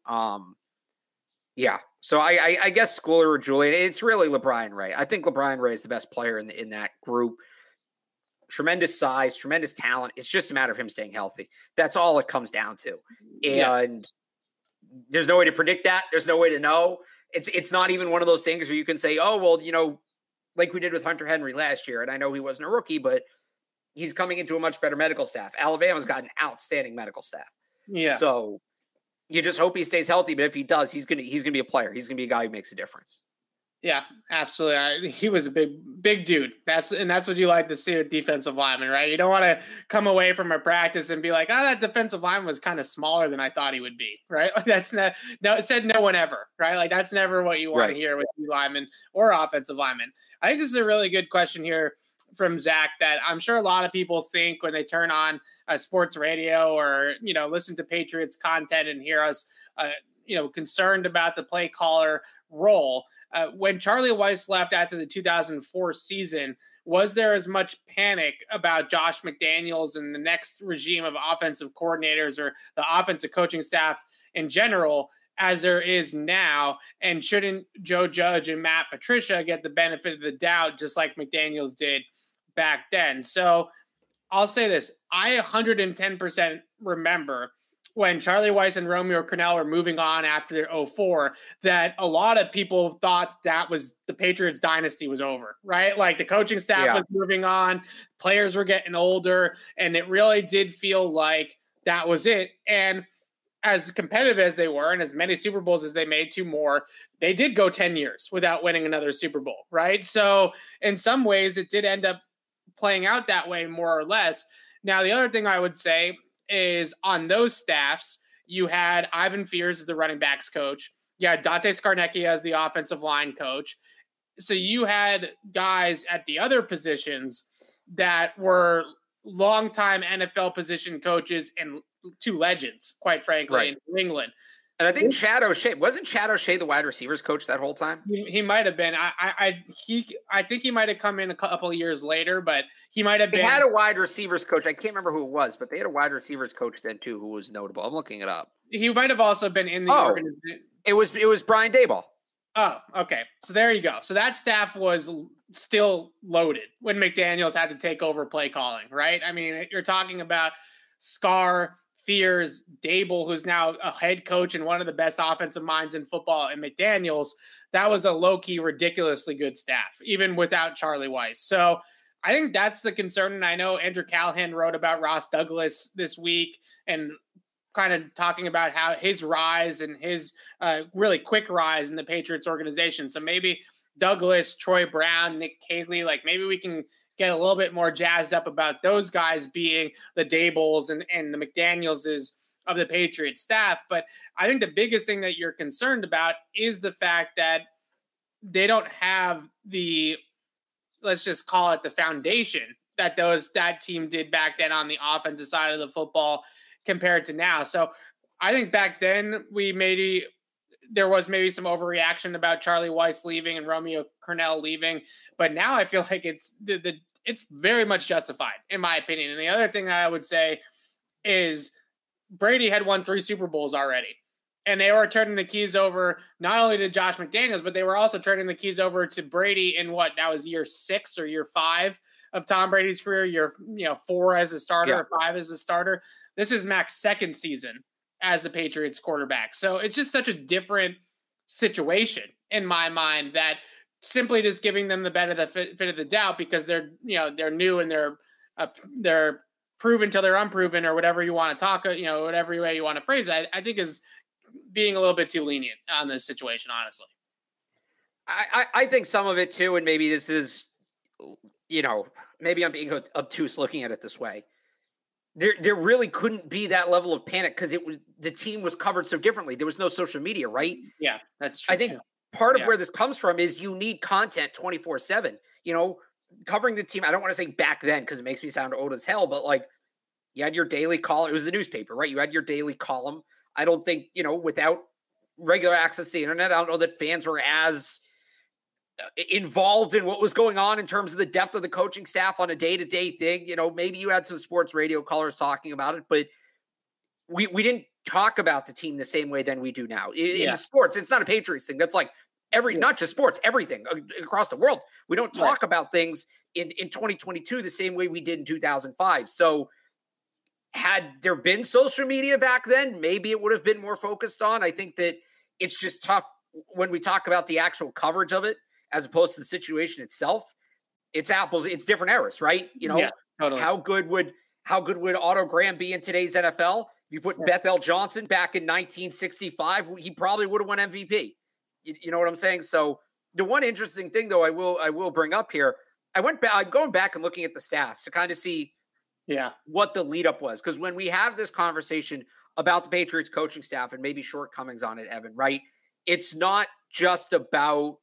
So I guess Schooler or Julian. It's really LaBryan Ray. I think LaBryan Ray is the best player in that group. Tremendous size, tremendous talent. It's just a matter of him staying healthy. That's all it comes down to. And there's no way to predict that. There's no way to know. It's not even one of those things where you can say, oh, well, like we did with Hunter Henry last year. And I know he wasn't a rookie, but he's coming into a much better medical staff. Alabama's got an outstanding medical staff. Yeah. So you just hope he stays healthy. But if he does, he's gonna be a player. He's gonna be a guy who makes a difference. Yeah, absolutely. He was a big dude. That's what you like to see with defensive linemen, right? You don't want to come away from a practice and be like, oh, that defensive lineman was kind of smaller than I thought he would be, right? Like that's it said no one ever, right? Like that's never what you want to hear with linemen or offensive linemen. I think this is a really good question here from Zach that I'm sure a lot of people think when they turn on sports radio or, listen to Patriots content and hear us, concerned about the play caller role. When Charlie Weis left after the 2004 season, was there as much panic about Josh McDaniels and the next regime of offensive coordinators or the offensive coaching staff in general as there is now? And shouldn't Joe Judge and Matt Patricia get the benefit of the doubt just like McDaniels did back then? So I'll say this. I 110% remember when Charlie Weis and Romeo Crennel were moving on after their 2004, that a lot of people thought that was the Patriots dynasty was over, right? Like the coaching staff was moving on, players were getting older, and it really did feel like that was it. And as competitive as they were and as many Super Bowls as they made, 2 more, they did go 10 years without winning another Super Bowl, right? So in some ways, it did end up playing out that way more or less. Now, the other thing I would say is on those staffs, you had Ivan Fears as the running backs coach. You had Dante Scarnecchia as the offensive line coach. So you had guys at the other positions that were longtime NFL position coaches and 2 legends, quite frankly, in New England. And I think Chad O'Shea, wasn't Chad O'Shea the wide receivers coach that whole time? He might have been. I think he might have come in a couple of years later, but he might have been. They had a wide receivers coach. I can't remember who it was, but they had a wide receivers coach then too, who was notable. I'm looking it up. He might have also been in the organization. It was Brian Daboll. Oh, okay. So there you go. So that staff was still loaded when McDaniels had to take over play calling, right? I mean, you're talking about Scar, Fears, Daboll, who's now a head coach and one of the best offensive minds in football, and McDaniels. That was a low-key, ridiculously good staff, even without Charlie Weis. So I think that's the concern. And I know Andrew Callahan wrote about Ross Douglas this week and kind of talking about how his rise and his really quick rise in the Patriots organization. So maybe Douglas, Troy Brown, Nick Caley, like maybe we can get a little bit more jazzed up about those guys being the Dabolls and the McDanielses of the Patriots staff. But I think the biggest thing that you're concerned about is the fact that they don't have the, let's just call it the foundation that that team did back then on the offensive side of the football compared to now. So I think back then there was maybe some overreaction about Charlie Weis leaving and Romeo Crennel leaving, but now I feel like it's very much justified in my opinion. And the other thing that I would say is Brady had won 3 Super Bowls already, and they were turning the keys over not only to Josh McDaniels, but they were also turning the keys over to Brady in that was year 6 or year 5 of Tom Brady's career, year 4 as a starter or 5 as a starter. This is Mac's second season as the Patriots quarterback. So it's just such a different situation in my mind that simply just giving them the benefit of the doubt because they're new and they're proven till they're unproven, or whatever you want to talk, whatever way you want to phrase it, I think is being a little bit too lenient on this situation, honestly. I think some of it too, and maybe this is, maybe I'm being obtuse looking at it this way. There really couldn't be that level of panic because the team was covered so differently. There was no social media, right? Yeah, that's true. I think part of where this comes from is you need content 24/7. Covering the team. I don't want to say back then because it makes me sound old as hell, but like you had your daily column. It was the newspaper, right? You had your daily column. I don't think, without regular access to the internet, I don't know that fans were as involved in what was going on in terms of the depth of the coaching staff on a day-to-day thing. Maybe you had some sports radio callers talking about it, but we didn't talk about the team the same way than we do now. In the sports, it's not a Patriots thing. That's like not just sports, everything across the world. We don't talk about things in 2022 the same way we did in 2005. So had there been social media back then, maybe it would have been more focused on. I think that it's just tough when we talk about the actual coverage of it as opposed to the situation itself. It's different eras, right? Totally. How good would Otto Graham be in today's NFL? If you put Bethel Johnson back in 1965, he probably would have won MVP. You know what I'm saying? So the one interesting thing, though, I will bring up here, I'm going back and looking at the stats to kind of see what the lead up was. Because when we have this conversation about the Patriots coaching staff and maybe shortcomings on it, Evan, right? It's not just about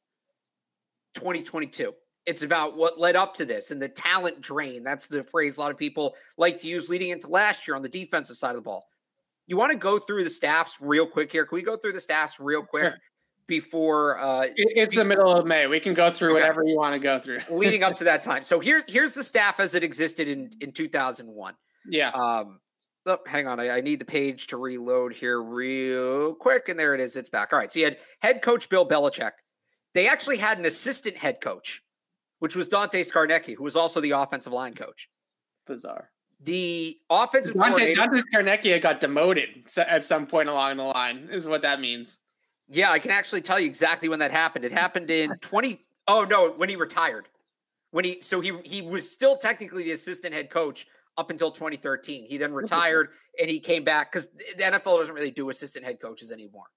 2022. It's about what led up to this and the talent drain. That's the phrase a lot of people like to use leading into last year on the defensive side of the ball. You want to go through the staffs real quick here? Can we go through the staffs real quick before? It's the middle of May. We can go through whatever you want to go through. Leading up to that time. So here's the staff as it existed in 2001. Yeah. Hang on. I need the page to reload here real quick. And there it is. It's back. All right. So you had head coach Bill Belichick. They actually had an assistant head coach, which was Dante Scarnecchia, who was also the offensive line coach. Bizarre. The offensive coordinator. Dante Scarnecchia got demoted at some point along the line, is what that means. Yeah, I can actually tell you exactly when that happened. It happened in when he retired. He was still technically the assistant head coach up until 2013. He then retired and he came back because the NFL doesn't really do assistant head coaches anymore.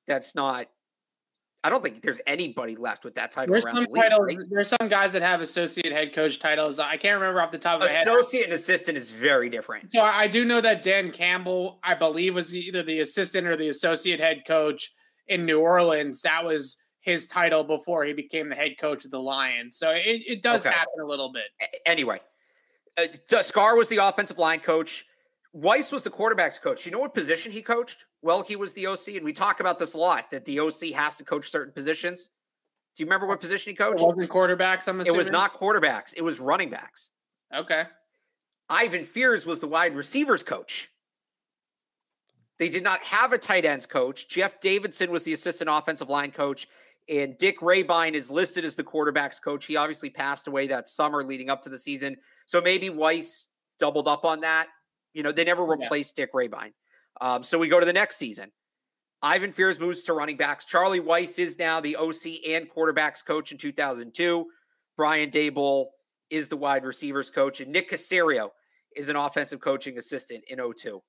I don't think there's anybody left with that title around the league. Right? There's some guys that have associate head coach titles. I can't remember off the top of my head. Associate and assistant is very different. So I do know that Dan Campbell, I believe, was either the assistant or the associate head coach in New Orleans. That was his title before he became the head coach of the Lions. So it does happen a little bit. Anyway, Scar was the offensive line coach. Weiss was the quarterback's coach. You know what position he coached? Well, he was the OC, and we talk about this a lot, that the OC has to coach certain positions. Do you remember what position he coached? It wasn't quarterbacks, I'm assuming? It was not quarterbacks. It was running backs. Okay. Ivan Fears was the wide receivers coach. They did not have a tight ends coach. Jeff Davidson was the assistant offensive line coach, and Dick Rabine is listed as the quarterback's coach. He obviously passed away that summer leading up to the season, so maybe Weiss doubled up on that. They never replaced Dick Rabine. So we go to the next season. Ivan Fears moves to running backs. Charlie Weiss is now the OC and quarterbacks coach in 2002. Brian Daboll is the wide receivers coach. And Nick Caserio is an offensive coaching assistant in 2002.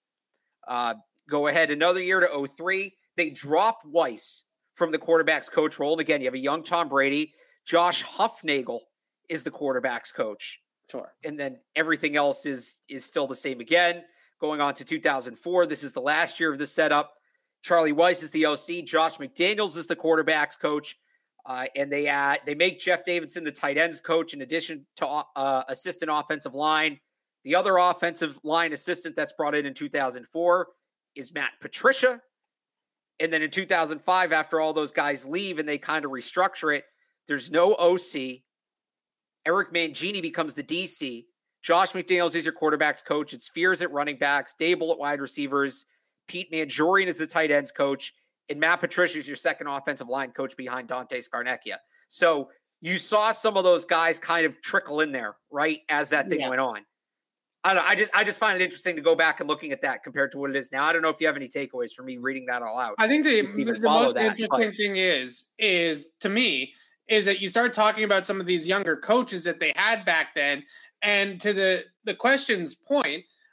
Go ahead another year to 2003. They drop Weiss from the quarterbacks coach role. And again, you have a young Tom Brady. Josh Huffnagel is the quarterbacks coach. Sure. And then everything else is still the same again. Going on to 2004, this is the last year of the setup. Charlie Weiss is the OC. Josh McDaniels is the quarterbacks coach. And they make Jeff Davidson the tight ends coach in addition to assistant offensive line. The other offensive line assistant that's brought in 2004 is Matt Patricia. And then in 2005, after all those guys leave and they kind of restructure it, there's no OC. Eric Mangini becomes the DC. Josh McDaniels is your quarterback's coach. It's Fears at running backs, Daboll at wide receivers, Pete Manjorian is the tight ends coach, and Matt Patricia is your second offensive line coach behind Dante Scarnecchia. So you saw some of those guys kind of trickle in there, right, as that thing went on. I don't know. I just find it interesting to go back and looking at that compared to what it is now. I don't know if you have any takeaways from me reading that all out. I think the most interesting thing is to me, is that you start talking about some of these younger coaches that they had back then. And to the question's point,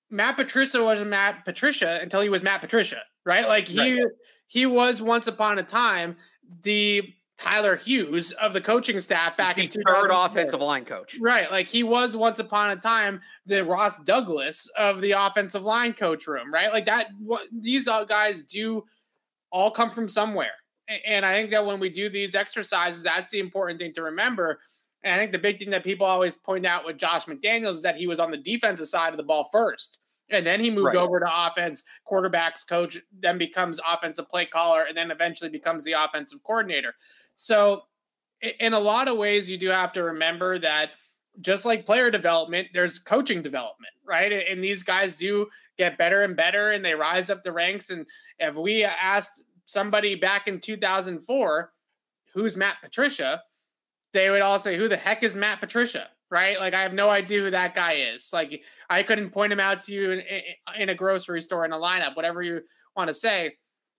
Matt Patricia wasn't Matt Patricia until he was Matt Patricia, right? Like Right. he was once upon a time the Tyler Hughes of the coaching staff back in He's the third 2004. offensive line coach. Right. Like he was once upon a time the Ross Douglas of the offensive line coach room, right? Like that, these guys do all come from somewhere. And I think that when we do these exercises, that's the important thing to remember. And I think the big thing that people always point out with Josh McDaniels is that he was on the defensive side of the ball first. And then he moved over to offense, quarterbacks coach, then becomes offensive play caller, and then eventually becomes the offensive coordinator. So in a lot of ways, you do have to remember that just like player development, there's coaching development, right? And these guys do get better and better, and they rise up the ranks. And if we asked somebody back in 2004, who's Matt Patricia, they would all say, who the heck is Matt Patricia, right? Like, I have no idea who that guy is. Like, I couldn't point him out to you in a grocery store, in a lineup, whatever you want to say.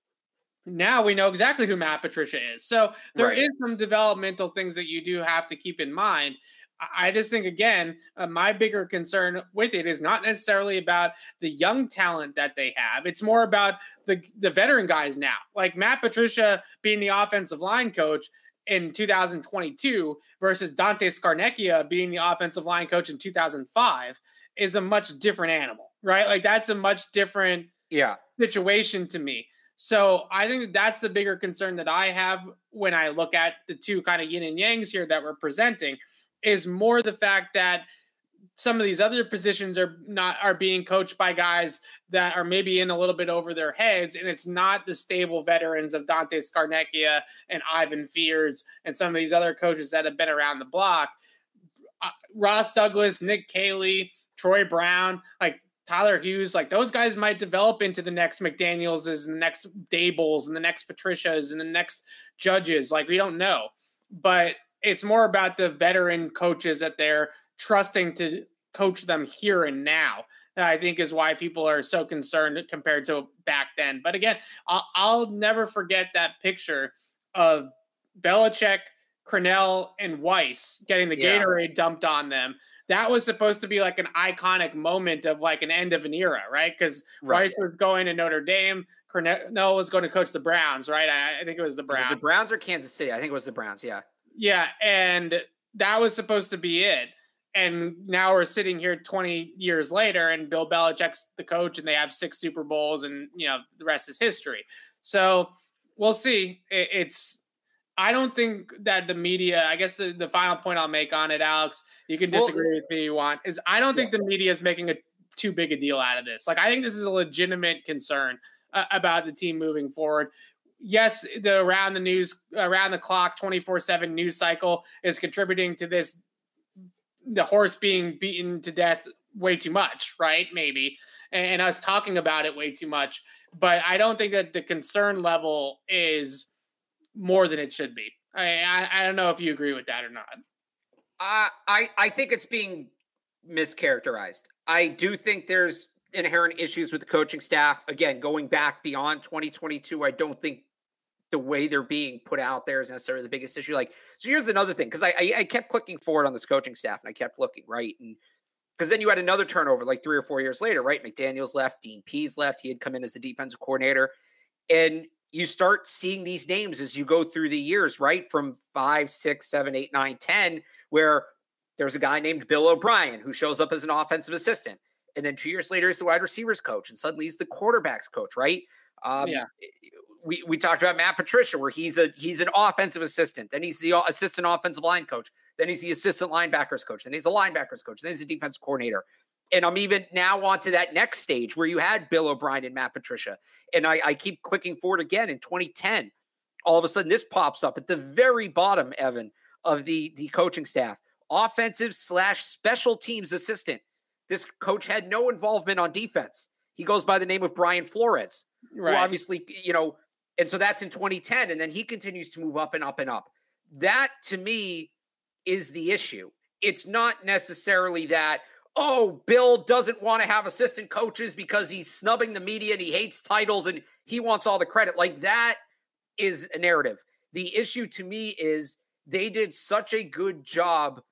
Now we know exactly who Matt Patricia is. So there is some developmental things that you do have to keep in mind. I just think, again, my bigger concern with it is not necessarily about the young talent that they have. It's more about the veteran guys now. Like Matt Patricia being the offensive line coach in 2022 versus Dante Scarnecchia being the offensive line coach in 2005 is a much different animal, right? Like that's a much different situation to me. So I think that that's the bigger concern that I have when I look at the two kind of yin and yangs here that we're presenting, is more the fact that some of these other positions are being coached by guys that are maybe in a little bit over their heads, and it's not the stable veterans of Dante Scarnecchia and Ivan Fears and some of these other coaches that have been around the block. Ross Douglas, Nick Caley, Troy Brown, like Tyler Hughes, like those guys might develop into the next McDanielses and the next Dables and the next Patricias and the next Judges. Like we don't know, but it's more about the veteran coaches that they're trusting to coach them here and now. That I think is why people are so concerned compared to back then. But again, I'll never forget that picture of Belichick, Crennel, and Weiss getting the Gatorade dumped on them. That was supposed to be like an iconic moment of like an end of an era, right? Because Weiss was going to Notre Dame. Crennel was going to coach the Browns, right? I think it was the Browns. Was it the Browns or Kansas City? I think it was the Browns, yeah. Yeah, and that was supposed to be it. And now we're sitting here 20 years later, and Bill Belichick's the coach, and they have 6 Super Bowls, and the rest is history. So we'll see. I don't think that the media. I guess the final point I'll make on it, Alex, you can disagree with me if you want, is I don't think the media is making too big a deal out of this. Like I think this is a legitimate concern about the team moving forward. Yes, the around the clock 24/7 news cycle is contributing to this. The horse being beaten to death way too much, right? Maybe. And us talking about it way too much. But I don't think that the concern level is more than it should be. I don't know if you agree with that or not. I think it's being mischaracterized. I do think there's inherent issues with the coaching staff. Again, going back beyond 2022, I don't think the way they're being put out there is necessarily the biggest issue. Like, so here's another thing, because I kept clicking forward on this coaching staff and I kept looking, right? And because then you had another turnover like 3 or 4 years later, right? McDaniels left, Dean Pease left. He had come in as the defensive coordinator. And you start seeing these names as you go through the years, right? From 5, 6, 7, 8, 9, 10, where there's a guy named Bill O'Brien who shows up as an offensive assistant. And then 2 years later, he's the wide receivers coach. And suddenly he's the quarterbacks coach, right? We talked about Matt Patricia, where he's an offensive assistant. Then he's the assistant offensive line coach. Then he's the assistant linebackers coach. Then he's a linebackers coach. Then he's a defense coordinator. And I'm even now on to that next stage where you had Bill O'Brien and Matt Patricia. And I keep clicking forward again in 2010. All of a sudden, this pops up at the very bottom, Evan, of the coaching staff. Offensive/special teams assistant. This coach had no involvement on defense. He goes by the name of Brian Flores. Right. Who obviously, and so that's in 2010. And then he continues to move up and up and up. That, to me, is the issue. It's not necessarily that, Bill doesn't want to have assistant coaches because he's snubbing the media and he hates titles and he wants all the credit. Like, that is a narrative. The issue to me is they did such a good job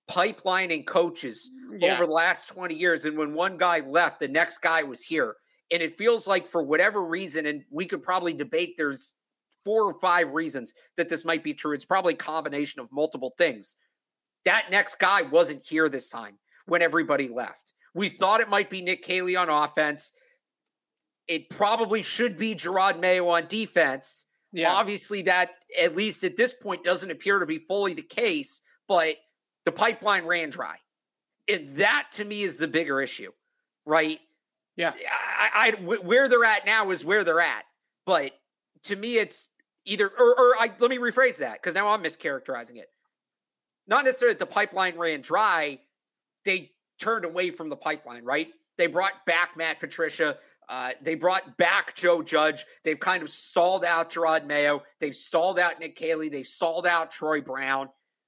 pipelining coaches over the last 20 years. And when one guy left, the next guy was here. And it feels like for whatever reason, and we could probably debate, there's 4 or 5 reasons that this might be true. It's probably a combination of multiple things. That next guy wasn't here this time when everybody left. We thought it might be Nick Caley on offense. It probably should be Jerod Mayo on defense. Yeah. Obviously, that, at least at this point, doesn't appear to be fully the case, but the pipeline ran dry. And that, to me, is the bigger issue, right? Yeah. Where they're at now is where they're at. But to me, it's either, let me rephrase that, because now I'm mischaracterizing it. Not necessarily that the pipeline ran dry. They turned away from the pipeline, right? They brought back Matt Patricia. They brought back Joe Judge. They've kind of stalled out Jerod Mayo. They've stalled out Nick Caley. They've stalled out Troy Brown.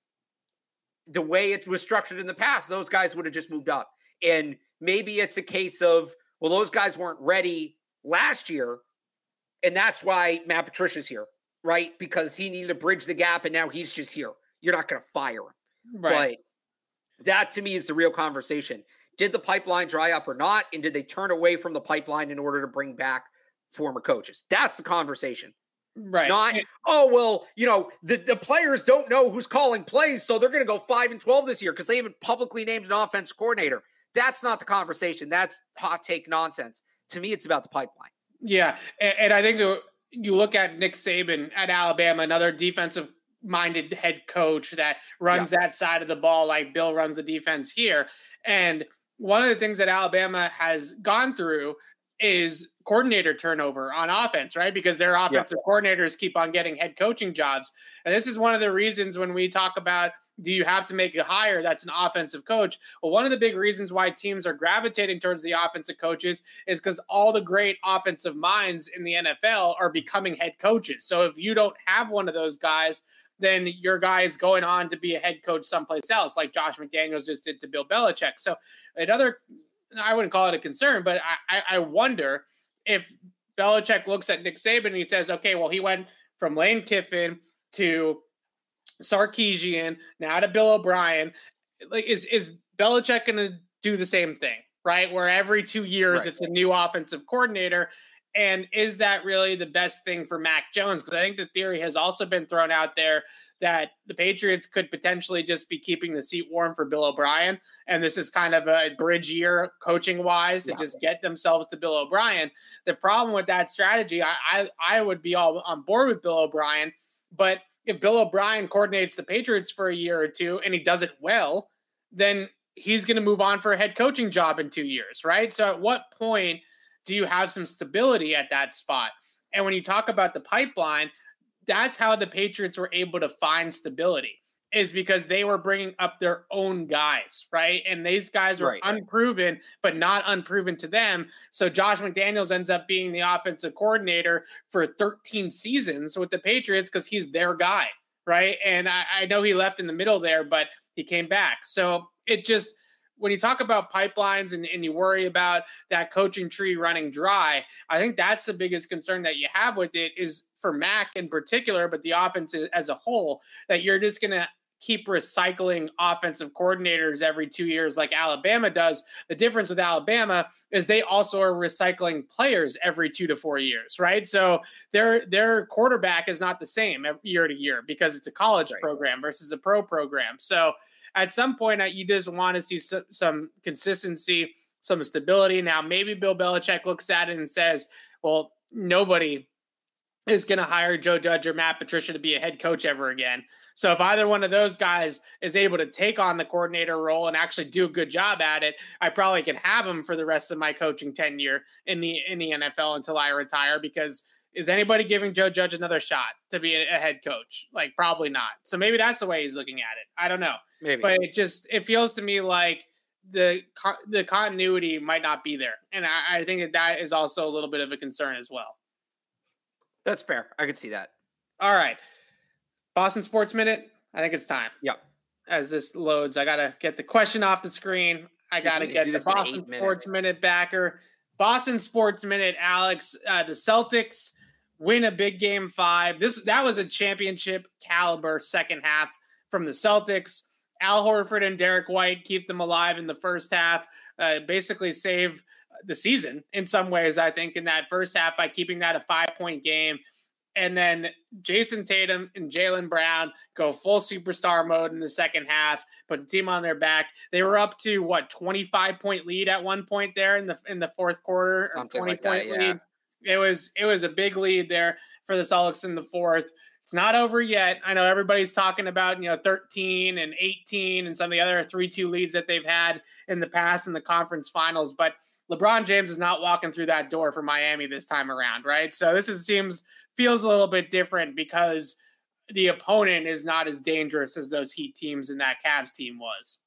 The way it was structured in the past, those guys would have just moved up. And maybe it's a case of, well, those guys weren't ready last year, and that's why Matt Patricia's here, right? Because he needed to bridge the gap, and now he's just here. You're not going to fire him. Right. But that, to me, is the real conversation. Did the pipeline dry up or not? And did they turn away from the pipeline in order to bring back former coaches? That's the conversation. Right. Not, oh, well, the players don't know who's calling plays, so they're going to go 5-12 this year because they haven't publicly named an offensive coordinator. That's not the conversation. That's hot take nonsense. To me, it's about the pipeline. Yeah. And I think you look at Nick Saban at Alabama, another defensive-minded head coach that runs that side of the ball like Bill runs the defense here. And one of the things that Alabama has gone through is coordinator turnover on offense, right? Because their offensive coordinators keep on getting head coaching jobs. And this is one of the reasons when we talk about, do you have to make a hire that's an offensive coach? Well, one of the big reasons why teams are gravitating towards the offensive coaches is because all the great offensive minds in the NFL are becoming head coaches. So if you don't have one of those guys, then your guy is going on to be a head coach someplace else, like Josh McDaniels just did to Bill Belichick. So I wouldn't call it a concern, but I wonder if Belichick looks at Nick Saban and he says, okay, well, he went from Lane Kiffin to Sarkisian, now to Bill O'Brien. Like, is Belichick going to do the same thing, right? Where every 2 years it's a new offensive coordinator. And is that really the best thing for Mac Jones? Because I think the theory has also been thrown out there that the Patriots could potentially just be keeping the seat warm for Bill O'Brien. And this is kind of a bridge year coaching-wise to just get themselves to Bill O'Brien. The problem with that strategy, I would be all on board with Bill O'Brien, but if Bill O'Brien coordinates the Patriots for a year or two and he does it well, then he's going to move on for a head coaching job in 2 years, right? So at what point do you have some stability at that spot? And when you talk about the pipeline, that's how the Patriots were able to find stability, is because they were bringing up their own guys, right? And these guys were unproven, but not unproven to them. So Josh McDaniels ends up being the offensive coordinator for 13 seasons with the Patriots because he's their guy, right? And I know he left in the middle there, but he came back. So it just, when you talk about pipelines and you worry about that coaching tree running dry, I think that's the biggest concern that you have with it, is for Mac in particular, but the offense as a whole, that you're just going to keep recycling offensive coordinators every 2 years like Alabama does. The difference with Alabama is they also are recycling players every 2 to 4 years, right? So their quarterback is not the same year to year because it's a college program versus a pro program. So at some point, you just want to see some consistency, some stability. Now, maybe Bill Belichick looks at it and says, well, nobody is going to hire Joe Judge or Matt Patricia to be a head coach ever again. So if either one of those guys is able to take on the coordinator role and actually do a good job at it, I probably can have him for the rest of my coaching tenure in the NFL until I retire, because is anybody giving Joe Judge another shot to be a head coach? Like, probably not. So maybe that's the way he's looking at it. I don't know. Maybe. But it feels to me like the continuity might not be there. And I think that is also a little bit of a concern as well. That's fair. I could see that. All right. Boston Sports Minute. I think it's time. Yep. As this loads, I got to get the question off the screen. I got to get the Boston Sports Minute backer. Boston Sports Minute, Alex. The Celtics win a big game 5. That was a championship caliber second half from the Celtics. Al Horford and Derek White keep them alive in the first half, basically save the season in some ways, I think, in that first half by keeping that a 5-point game. And then Jason Tatum and Jaylen Brown go full superstar mode in the second half, put the team on their back. They were up to 25-point lead at one point there in the fourth quarter, something or 20-point like that, lead. It was a big lead there for the Celtics in the fourth. It's not over yet. I know everybody's talking about 13 and 18 and some of the other 3-2 leads that they've had in the past in the conference finals, but LeBron James is not walking through that door for Miami this time around, right? So this feels a little bit different because the opponent is not as dangerous as those Heat teams and that Cavs team was.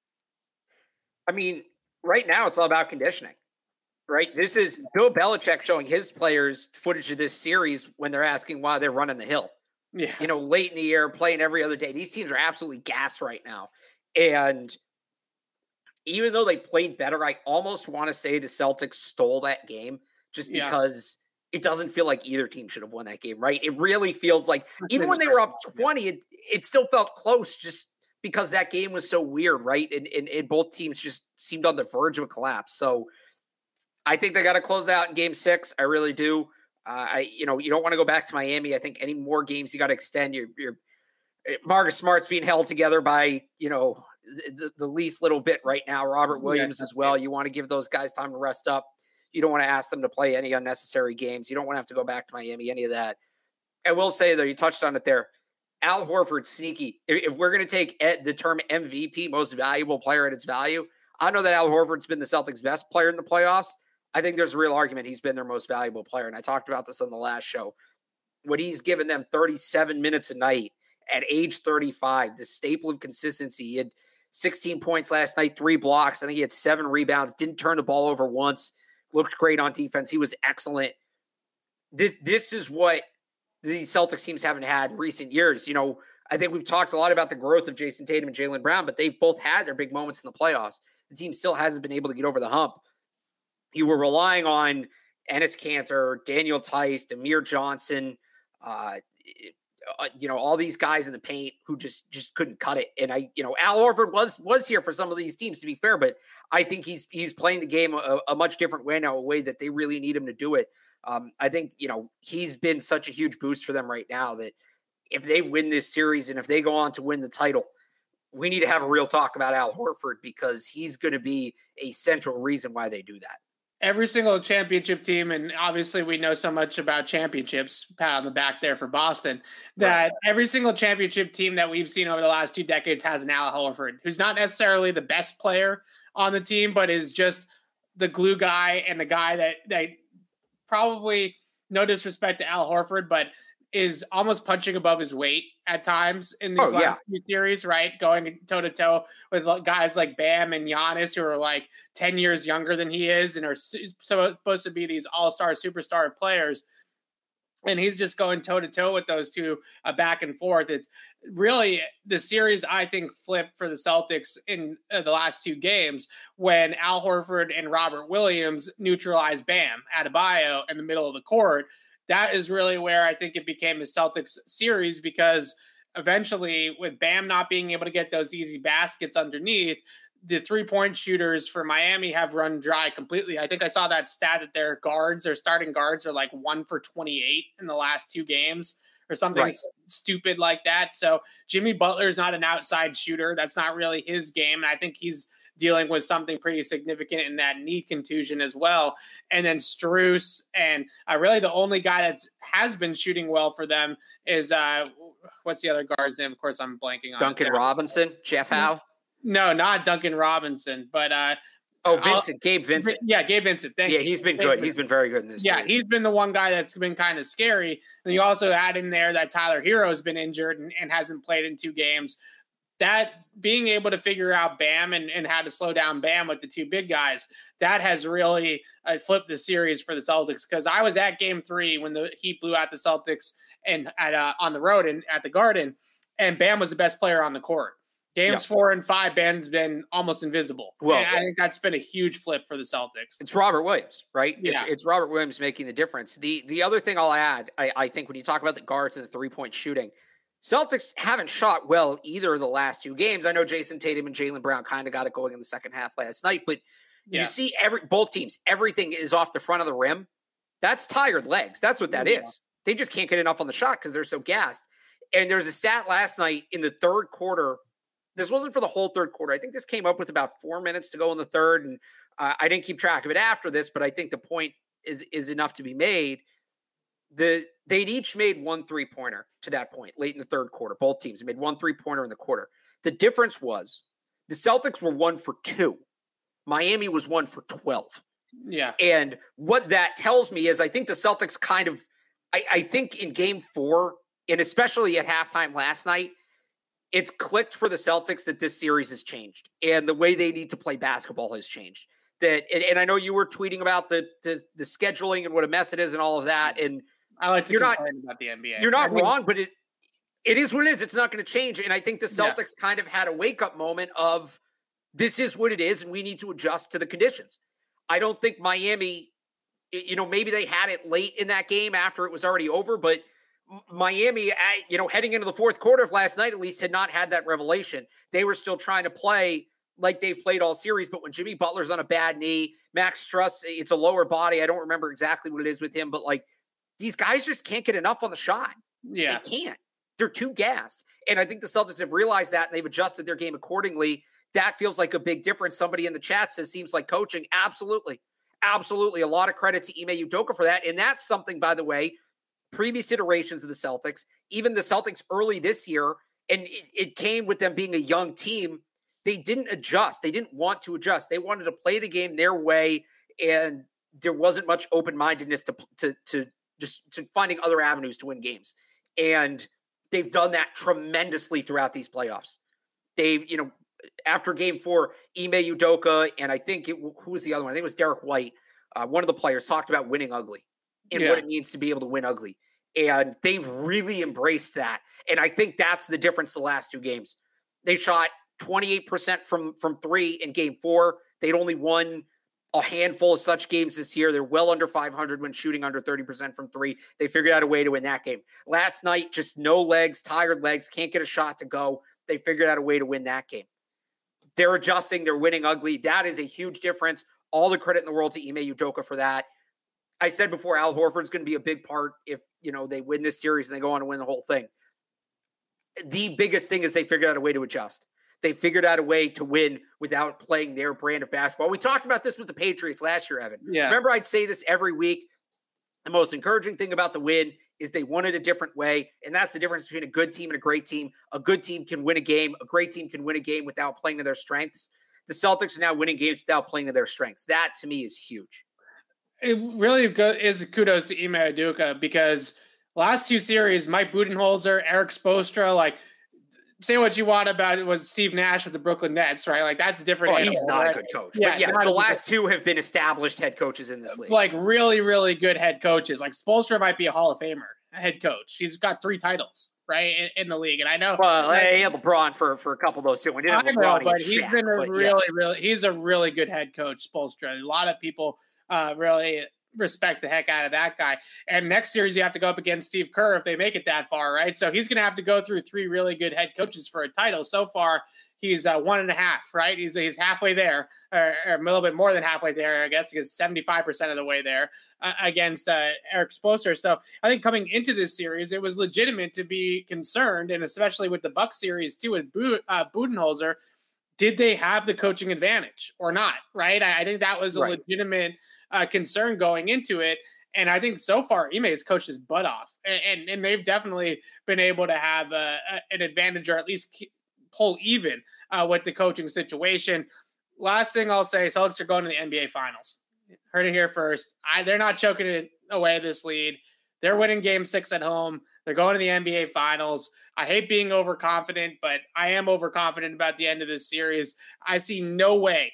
I mean, right now it's all about conditioning, right? This is Bill Belichick showing his players footage of this series when they're asking why they're running the hill. Yeah. Late in the year, playing every other day. These teams are absolutely gassed right now. And even though they played better, I almost want to say the Celtics stole that game just because it doesn't feel like either team should have won that game, right? It really feels like even when they were up 20, it still felt close just because that game was so weird, right? And both teams just seemed on the verge of a collapse. So I think they got to close out in game 6. I really do. You don't want to go back to Miami. I think any more games you got to extend. Your Marcus Smart's being held together by, the least little bit right now. Robert Williams as well. You want to give those guys time to rest up. You don't want to ask them to play any unnecessary games. You don't want to have to go back to Miami, any of that. I will say, though, you touched on it there. Al Horford, sneaky. If we're going to take the term MVP, most valuable player at its value, I know that Al Horford's been the Celtics' best player in the playoffs. I think there's a real argument he's been their most valuable player. And I talked about this on the last show. When he's given them 37 minutes a night at age 35, the staple of consistency. He had 16 points last night, 3 blocks. I think he had 7 rebounds, didn't turn the ball over once, looked great on defense. He was excellent. This is what these Celtics teams haven't had in recent years. I think we've talked a lot about the growth of Jason Tatum and Jaylen Brown, but they've both had their big moments in the playoffs. The team still hasn't been able to get over the hump. You were relying on Enes Kanter, Daniel Tice, Amir Johnson, all these guys in the paint who just couldn't cut it. And Al Horford was here for some of these teams, to be fair, but I think he's playing the game a much different way now, a way that they really need him to do it. I think, he's been such a huge boost for them right now that if they win this series and if they go on to win the title, we need to have a real talk about Al Horford because he's going to be a central reason why they do that. Every single championship team, and obviously we know so much about championships, pat on the back there for Boston, that every single championship team that we've seen over the last 2 decades has an Al Horford, who's not necessarily the best player on the team, but is just the glue guy and the guy that probably, no disrespect to Al Horford, but is almost punching above his weight at times in these last few series, right? Going toe-to-toe with guys like Bam and Giannis, who are like 10 years younger than he is and are supposed to be these all-star superstar players. And he's just going toe-to-toe with those two back and forth. It's really the series, I think, flipped for the Celtics in the last 2 games when Al Horford and Robert Williams neutralized Bam Adebayo in the middle of the court. That is really where I think it became a Celtics series because eventually with Bam not being able to get those easy baskets underneath, the 3-point shooters for Miami have run dry completely. I think I saw that stat that their starting guards are like 1 for 28 in the last 2 games or something stupid like that. So Jimmy Butler is not an outside shooter. That's not really his game. And I think he's dealing with something pretty significant in that knee contusion as well. And then Strus, and really the only guy that has been shooting well for them is, what's the other guard's name? Of course, I'm blanking on Duncan Robinson, Jeff Howe. No, not Duncan Robinson, but Gabe Vincent. Yeah, Gabe Vincent. Thank you. He's been good. He's been very good in this series. He's been the one guy that's been kind of scary. And you also add in there that Tyler Hero has been injured and hasn't played in 2 games. That being able to figure out Bam and how to slow down Bam with the 2 big guys, that has really flipped the series for the Celtics. Because I was at Game 3 when the Heat blew out the Celtics and on the road and at the Garden, and Bam was the best player on the court. Games 4 and 5, Bam's been almost invisible. Well, and I think that's been a huge flip for the Celtics. It's Robert Williams, right? Yeah. It's Robert Williams making the difference. The other thing I'll add, I think when you talk about the guards and the 3-point shooting, Celtics haven't shot well either of the last two games. I know Jason Tatum and Jaylen Brown kind of got it going in the second half last night, but you see both teams, everything is off the front of the rim. That's tired legs. That's what that is. They just can't get enough on the shot because they're so gassed. And there's a stat last night in the third quarter. This wasn't for the whole third quarter. I think this came up with about 4 minutes to go in the third. And I didn't keep track of it after this, but I think the point is enough to be made. They'd each made 1 3-pointer to that point late in the third quarter. Both teams made 1 3-pointer in the quarter. The difference was the Celtics were 1 for 2. Miami was 1 for 12. Yeah. And what that tells me is I think the Celtics kind of, I think in game 4, and especially at halftime last night, it's clicked for the Celtics that this series has changed and the way they need to play basketball has changed. That, and I know you were tweeting about the scheduling and what a mess it is and all of that. And I like to complain about the NBA. You're not wrong, but it is what it is. It's not going to change. And I think the Celtics kind of had a wake-up moment of this is what it is and we need to adjust to the conditions. I don't think Miami, maybe they had it late in that game after it was already over, but Miami, heading into the fourth quarter of last night, at least had not had that revelation. They were still trying to play like they've played all series, but when Jimmy Butler's on a bad knee, Max Strus, it's a lower body. I don't remember exactly what it is with him, but like these guys just can't get enough on the shot. Yeah. They can't. They're too gassed. And I think the Celtics have realized that and they've adjusted their game accordingly. That feels like a big difference. Somebody in the chat says, seems like coaching. Absolutely. Absolutely. A lot of credit to Ime Udoka for that. And that's something, by the way, previous iterations of the Celtics, even the Celtics early this year, and it came with them being a young team. They didn't adjust. They didn't want to adjust. They wanted to play the game their way. And there wasn't much open-mindedness to finding other avenues to win games. And they've done that tremendously throughout these playoffs. They've, after game 4, Ime Udoka, and I think who was the other one? I think it was Derek White. One of the players talked about winning ugly and what it means to be able to win ugly. And they've really embraced that. And I think that's the difference the last two games. They shot 28% from 3 in game 4. They'd only won a handful of such games this year. They're well under 500 when shooting under 30% from 3. They figured out a way to win that game. Last night, just no legs, tired legs, can't get a shot to go. They figured out a way to win that game. They're adjusting. They're winning ugly. That is a huge difference. All the credit in the world to Ime Udoka for that. I said before, Al Horford's going to be a big part if, they win this series and they go on to win the whole thing. The biggest thing is they figured out a way to adjust. They figured out a way to win without playing their brand of basketball. We talked about this with the Patriots last year, Evan. Yeah. Remember, I'd say this every week. The most encouraging thing about the win is they won it a different way, and that's the difference between a good team and a great team. A good team can win a game. A great team can win a game without playing to their strengths. The Celtics are now winning games without playing to their strengths. That, to me, is huge. It really is kudos to Ime Udoka because last two series, Mike Budenholzer, Eric Spoelstra, say what you want about it was Steve Nash with the Brooklyn Nets, right? Like that's different. Well, he's not a good coach. Yeah, but yes, the last two have been established head coaches in this league. Like really, really good head coaches. Like Spoelstra might be a Hall of Famer head coach. He's got 3 titles, right, in the league. And I know. Well, he had LeBron for a couple of those too. We didn't have LeBron, but he's been he's a really good head coach, Spoelstra. A lot of people really respect the heck out of that guy. And next series, you have to go up against Steve Kerr if they make it that far, right? So he's going to have to go through 3 really good head coaches for a title. So far, he's 1.5, right? He's halfway there, or a little bit more than halfway there, I guess. He's 75% of the way there against Eric Spoelstra. So I think coming into this series, it was legitimate to be concerned, and especially with the Bucks series too, with Budenholzer, did they have the coaching advantage or not, right? I think that was a legitimate concern going into it. And I think so far, Ime has coached his butt off. And they've definitely been able to have an advantage or at least pull even with the coaching situation. Last thing I'll say, Celtics are going to the NBA Finals. Heard it here first. They're not choking it away, this lead. They're winning Game 6 at home. They're going to the NBA Finals. I hate being overconfident, but I am overconfident about the end of this series. I see no way,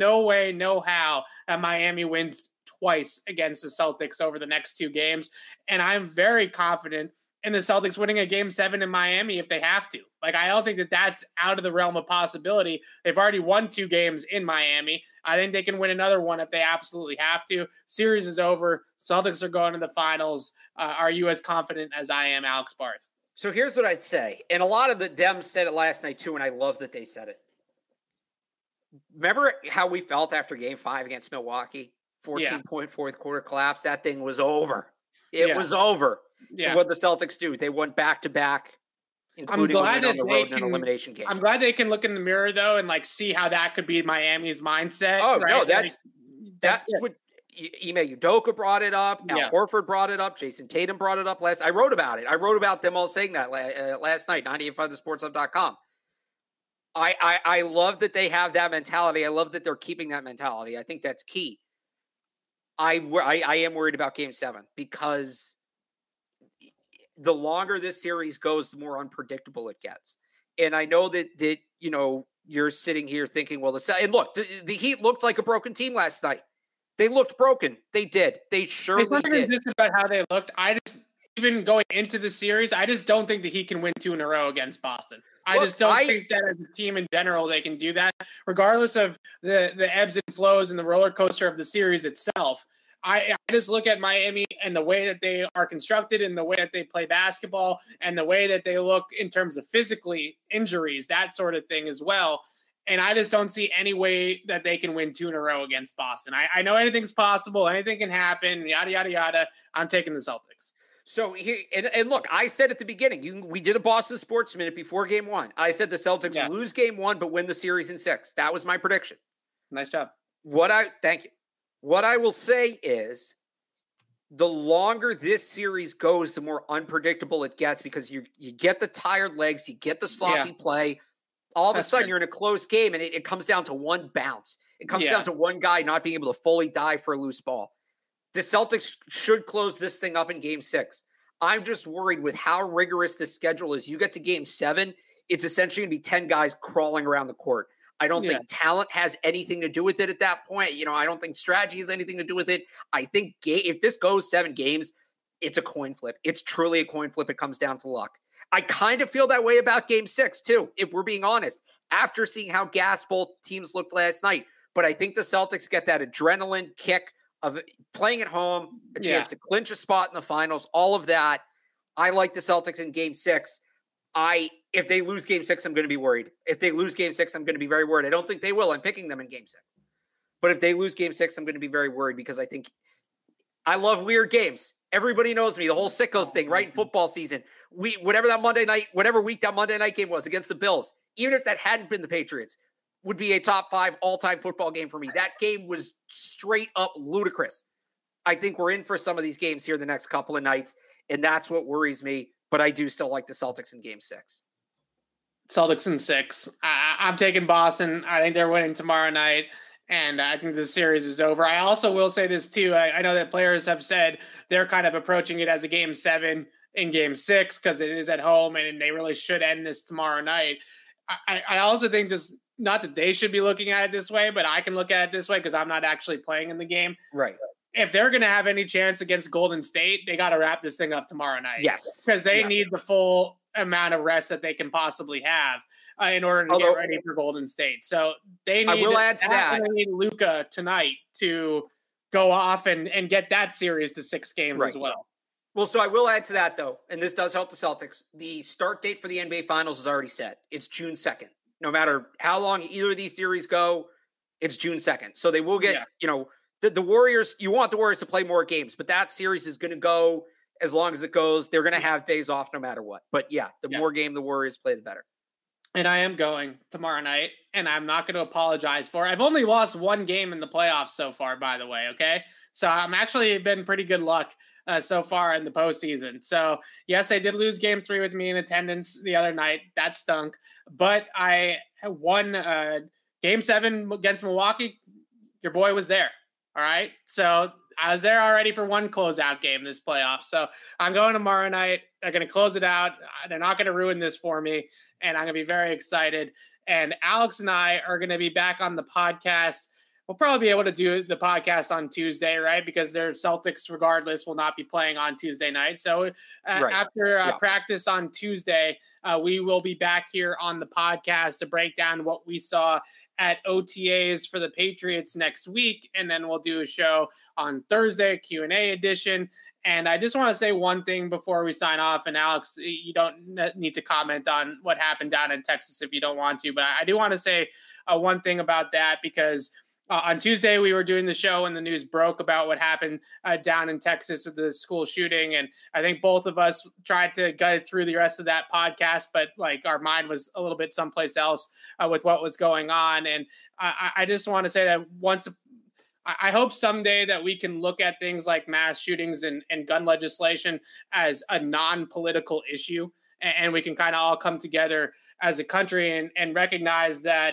no how that Miami wins twice against the Celtics over the next 2 games. And I'm very confident in the Celtics winning a Game 7 in Miami if they have to. Like, I don't think that that's out of the realm of possibility. They've already won 2 games in Miami. I think they can win another one if they absolutely have to. Series is over. Celtics are going to the finals. Are you as confident as I am, Alex Barth? So here's what I'd say. And a lot of them said it last night too, and I love that they said it. Remember how we felt after game 5 against Milwaukee? 14-point fourth quarter collapse. That thing was over. It was over. Yeah. What the Celtics do, they went back-to-back, including on the road in an elimination game. I'm glad they can look in the mirror, though, and like see how that could be Miami's mindset. Oh, right? no, that's what Ime Udoka brought it up. Al Horford brought it up. Jason Tatum brought it up last. I wrote about it. I wrote about them all saying that last night, 985thesportshub.com. I love that they have that mentality. I love that they're keeping that mentality. I think that's key. I am worried about Game 7 because the longer this series goes, the more unpredictable it gets. And I know that you're sitting here thinking, well, and look, the Heat looked like a broken team last night. They looked broken. They did. They surely did. It's not even just about how they looked. Even going into the series, I just don't think that he can win 2 in a row against Boston. I just don't think that as a team in general, they can do that, regardless of the ebbs and flows and the roller coaster of the series itself. I just look at Miami and the way that they are constructed and the way that they play basketball and the way that they look in terms of physically injuries, that sort of thing as well. And I just don't see any way that they can win 2 in a row against Boston. I know anything's possible. Anything can happen, yada, yada, yada. I'm taking the Celtics. So here, and look, I said at the beginning, we did a Boston Sports Minute before Game 1. I said the Celtics lose Game 1, but win the series in 6. That was my prediction. Nice job. Thank you. What I will say is, the longer this series goes, the more unpredictable it gets because you get the tired legs, you get the sloppy play. All of a sudden, you're in a close game, and it comes down to one bounce. It comes down to one guy not being able to fully dive for a loose ball. The Celtics should close this thing up in Game 6. I'm just worried with how rigorous this schedule is. You get to Game 7, it's essentially going to be 10 guys crawling around the court. I don't think talent has anything to do with it at that point. I don't think strategy has anything to do with it. I think if this goes 7 games, it's a coin flip. It's truly a coin flip. It comes down to luck. I kind of feel that way about Game 6, too, if we're being honest, after seeing how gassed both teams looked last night. But I think the Celtics get that adrenaline kick of playing at home, a chance to clinch a spot in the finals, all of that. I like the Celtics in Game 6. If they lose Game 6, I'm going to be worried. If they lose Game 6, I'm going to be very worried. I don't think they will. I'm picking them in Game 6. But if they lose Game 6, I'm going to be very worried because I think I love weird games. Everybody knows me, the whole sickos thing, right? In football season. Whatever week that Monday night game was against the Bills, even if that hadn't been the Patriots, would be a top 5 all-time football game for me. That game was straight up ludicrous. I think we're in for some of these games here the next couple of nights, and that's what worries me. But I do still like the Celtics in Game 6. Celtics in 6. I'm taking Boston. I think they're winning tomorrow night, and I think the series is over. I also will say this, too. I know that players have said they're kind of approaching it as a Game 7 in Game 6 because it is at home, and they really should end this tomorrow night. I also think this, not that they should be looking at it this way, but I can look at it this way because I'm not actually playing in the game. Right. If they're going to have any chance against Golden State, they got to wrap this thing up tomorrow night. Yes. Because they need the full amount of rest that they can possibly have in order to get ready for Golden State. So they need, they need Luka tonight to go off and get that series to 6 games as well. Well, so I will add to that, though, and this does help the Celtics. The start date for the NBA Finals is already set. It's June 2nd. No matter how long either of these series go, it's June 2nd. So they will get, the Warriors, you want the Warriors to play more games, but that series is going to go as long as it goes. They're going to have days off no matter what. But the more game the Warriors play, the better. And I am going tomorrow night, and I'm not going to apologize for it. I've only lost 1 game in the playoffs so far, by the way, okay? So I'm actually been pretty good luck so far in the postseason. So, yes, I did lose Game 3 with me in attendance the other night. That stunk. But I won Game 7 against Milwaukee. Your boy was there, all right? So I was there already for 1 closeout game this playoff. So I'm going tomorrow night. They're going to close it out. They're not going to ruin this for me, and I'm going to be very excited. And Alex and I are going to be back on the podcast we'll probably be able to do the podcast on Tuesday, right? Because their Celtics, regardless, will not be playing on Tuesday night. So after practice on Tuesday, we will be back here on the podcast to break down what we saw at OTAs for the Patriots next week. And then we'll do a show on Thursday, Q&A edition. And I just want to say one thing before we sign off. And Alex, you don't need to comment on what happened down in Texas if you don't want to. But I do want to say one thing about that, because on Tuesday we were doing the show and the news broke about what happened down in Texas with the school shooting. And I think both of us tried to gut through the rest of that podcast, but like our mind was a little bit someplace else with what was going on. And I just want to say that I hope someday that we can look at things like mass shootings and gun legislation as a non-political issue. And we can kind of all come together as a country and recognize that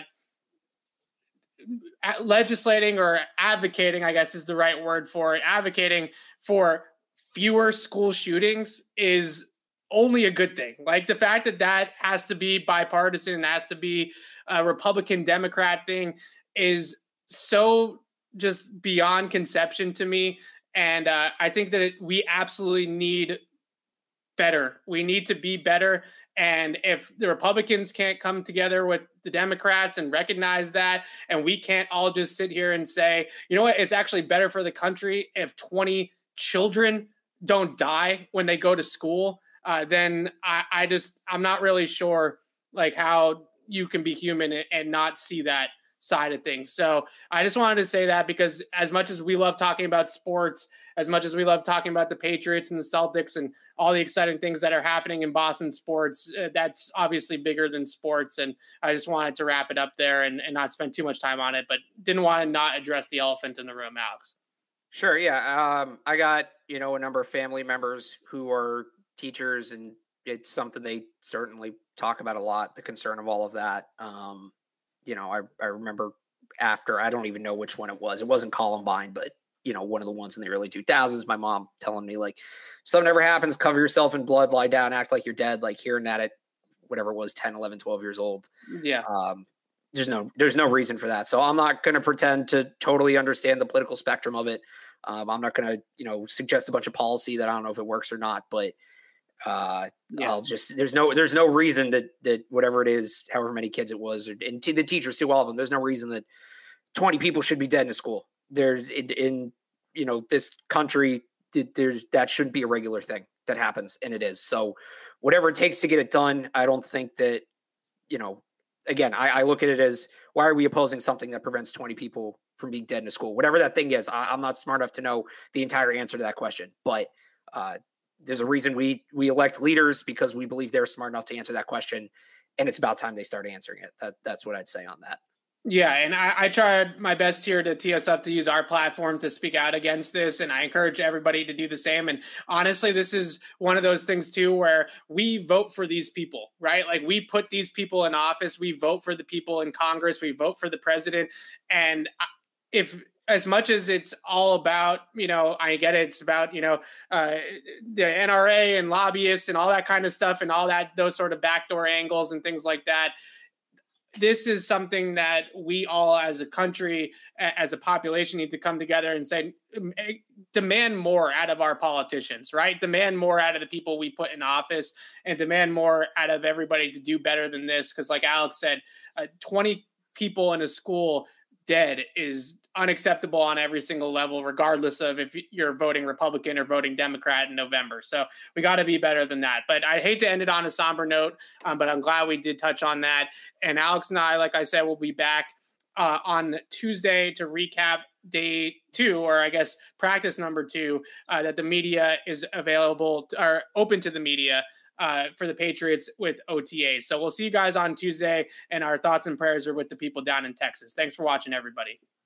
legislating or advocating, I guess is the right word for it, advocating for fewer school shootings is only a good thing. Like the fact that has to be bipartisan and has to be a Republican Democrat thing is so just beyond conception to me. And I think that we absolutely need better. We need to be better. And if the Republicans can't come together with the Democrats and recognize that, and we can't all just sit here and say, you know what, it's actually better for the country if 20 children don't die when they go to school, then I'm not really sure like how you can be human and not see that side of things. So I just wanted to say that, because as much as we love talking about sports, as much as we love talking about the Patriots and the Celtics and all the exciting things that are happening in Boston sports, that's obviously bigger than sports. And I just wanted to wrap it up there and not spend too much time on it, but didn't want to not address the elephant in the room, Alex. Sure. Yeah. I got, a number of family members who are teachers, and it's something they certainly talk about a lot, the concern of all of that. I remember after, I don't even know which one it was. It wasn't Columbine, but one of the ones in the early 2000s, my mom telling me like, something ever happens, cover yourself in blood, lie down, act like you're dead, like hearing that at whatever it was, 10, 11, 12 years old. Yeah. There's no reason for that. So I'm not going to pretend to totally understand the political spectrum of it. I'm not going to, suggest a bunch of policy that I don't know if it works or not, but I'll just, there's no reason that whatever it is, however many kids it was, and the teachers too, all of them, there's no reason that 20 people should be dead in a school. There's in this country, that shouldn't be a regular thing that happens, and it is. So whatever it takes to get it done, I don't think that, again, I look at it as, why are we opposing something that prevents 20 people from being dead in a school? Whatever that thing is, I'm not smart enough to know the entire answer to that question, but there's a reason we elect leaders, because we believe they're smart enough to answer that question, and it's about time they start answering it. That's what I'd say on that. Yeah, and I tried my best here to tee us up to use our platform to speak out against this, and I encourage everybody to do the same. And honestly, this is one of those things too where we vote for these people, right? Like we put these people in office, we vote for the people in Congress, we vote for the president. And if, as much as it's all about, I get it, it's about, the NRA and lobbyists and all that kind of stuff and all that, those sort of backdoor angles and things like that. This is something that we all as a country, as a population, need to come together and say, demand more out of our politicians, right? Demand more out of the people we put in office, and demand more out of everybody to do better than this. Because like Alex said, 20 people in a school dead is unacceptable on every single level, regardless of if you're voting Republican or voting Democrat in November. So we got to be better than that. But I hate to end it on a somber note, but I'm glad we did touch on that. And Alex and I, like I said, will be back on Tuesday to recap day 2, or I guess practice number 2, that the media is available or open to the media for the Patriots with OTAs. So we'll see you guys on Tuesday, and our thoughts and prayers are with the people down in Texas. Thanks for watching, everybody.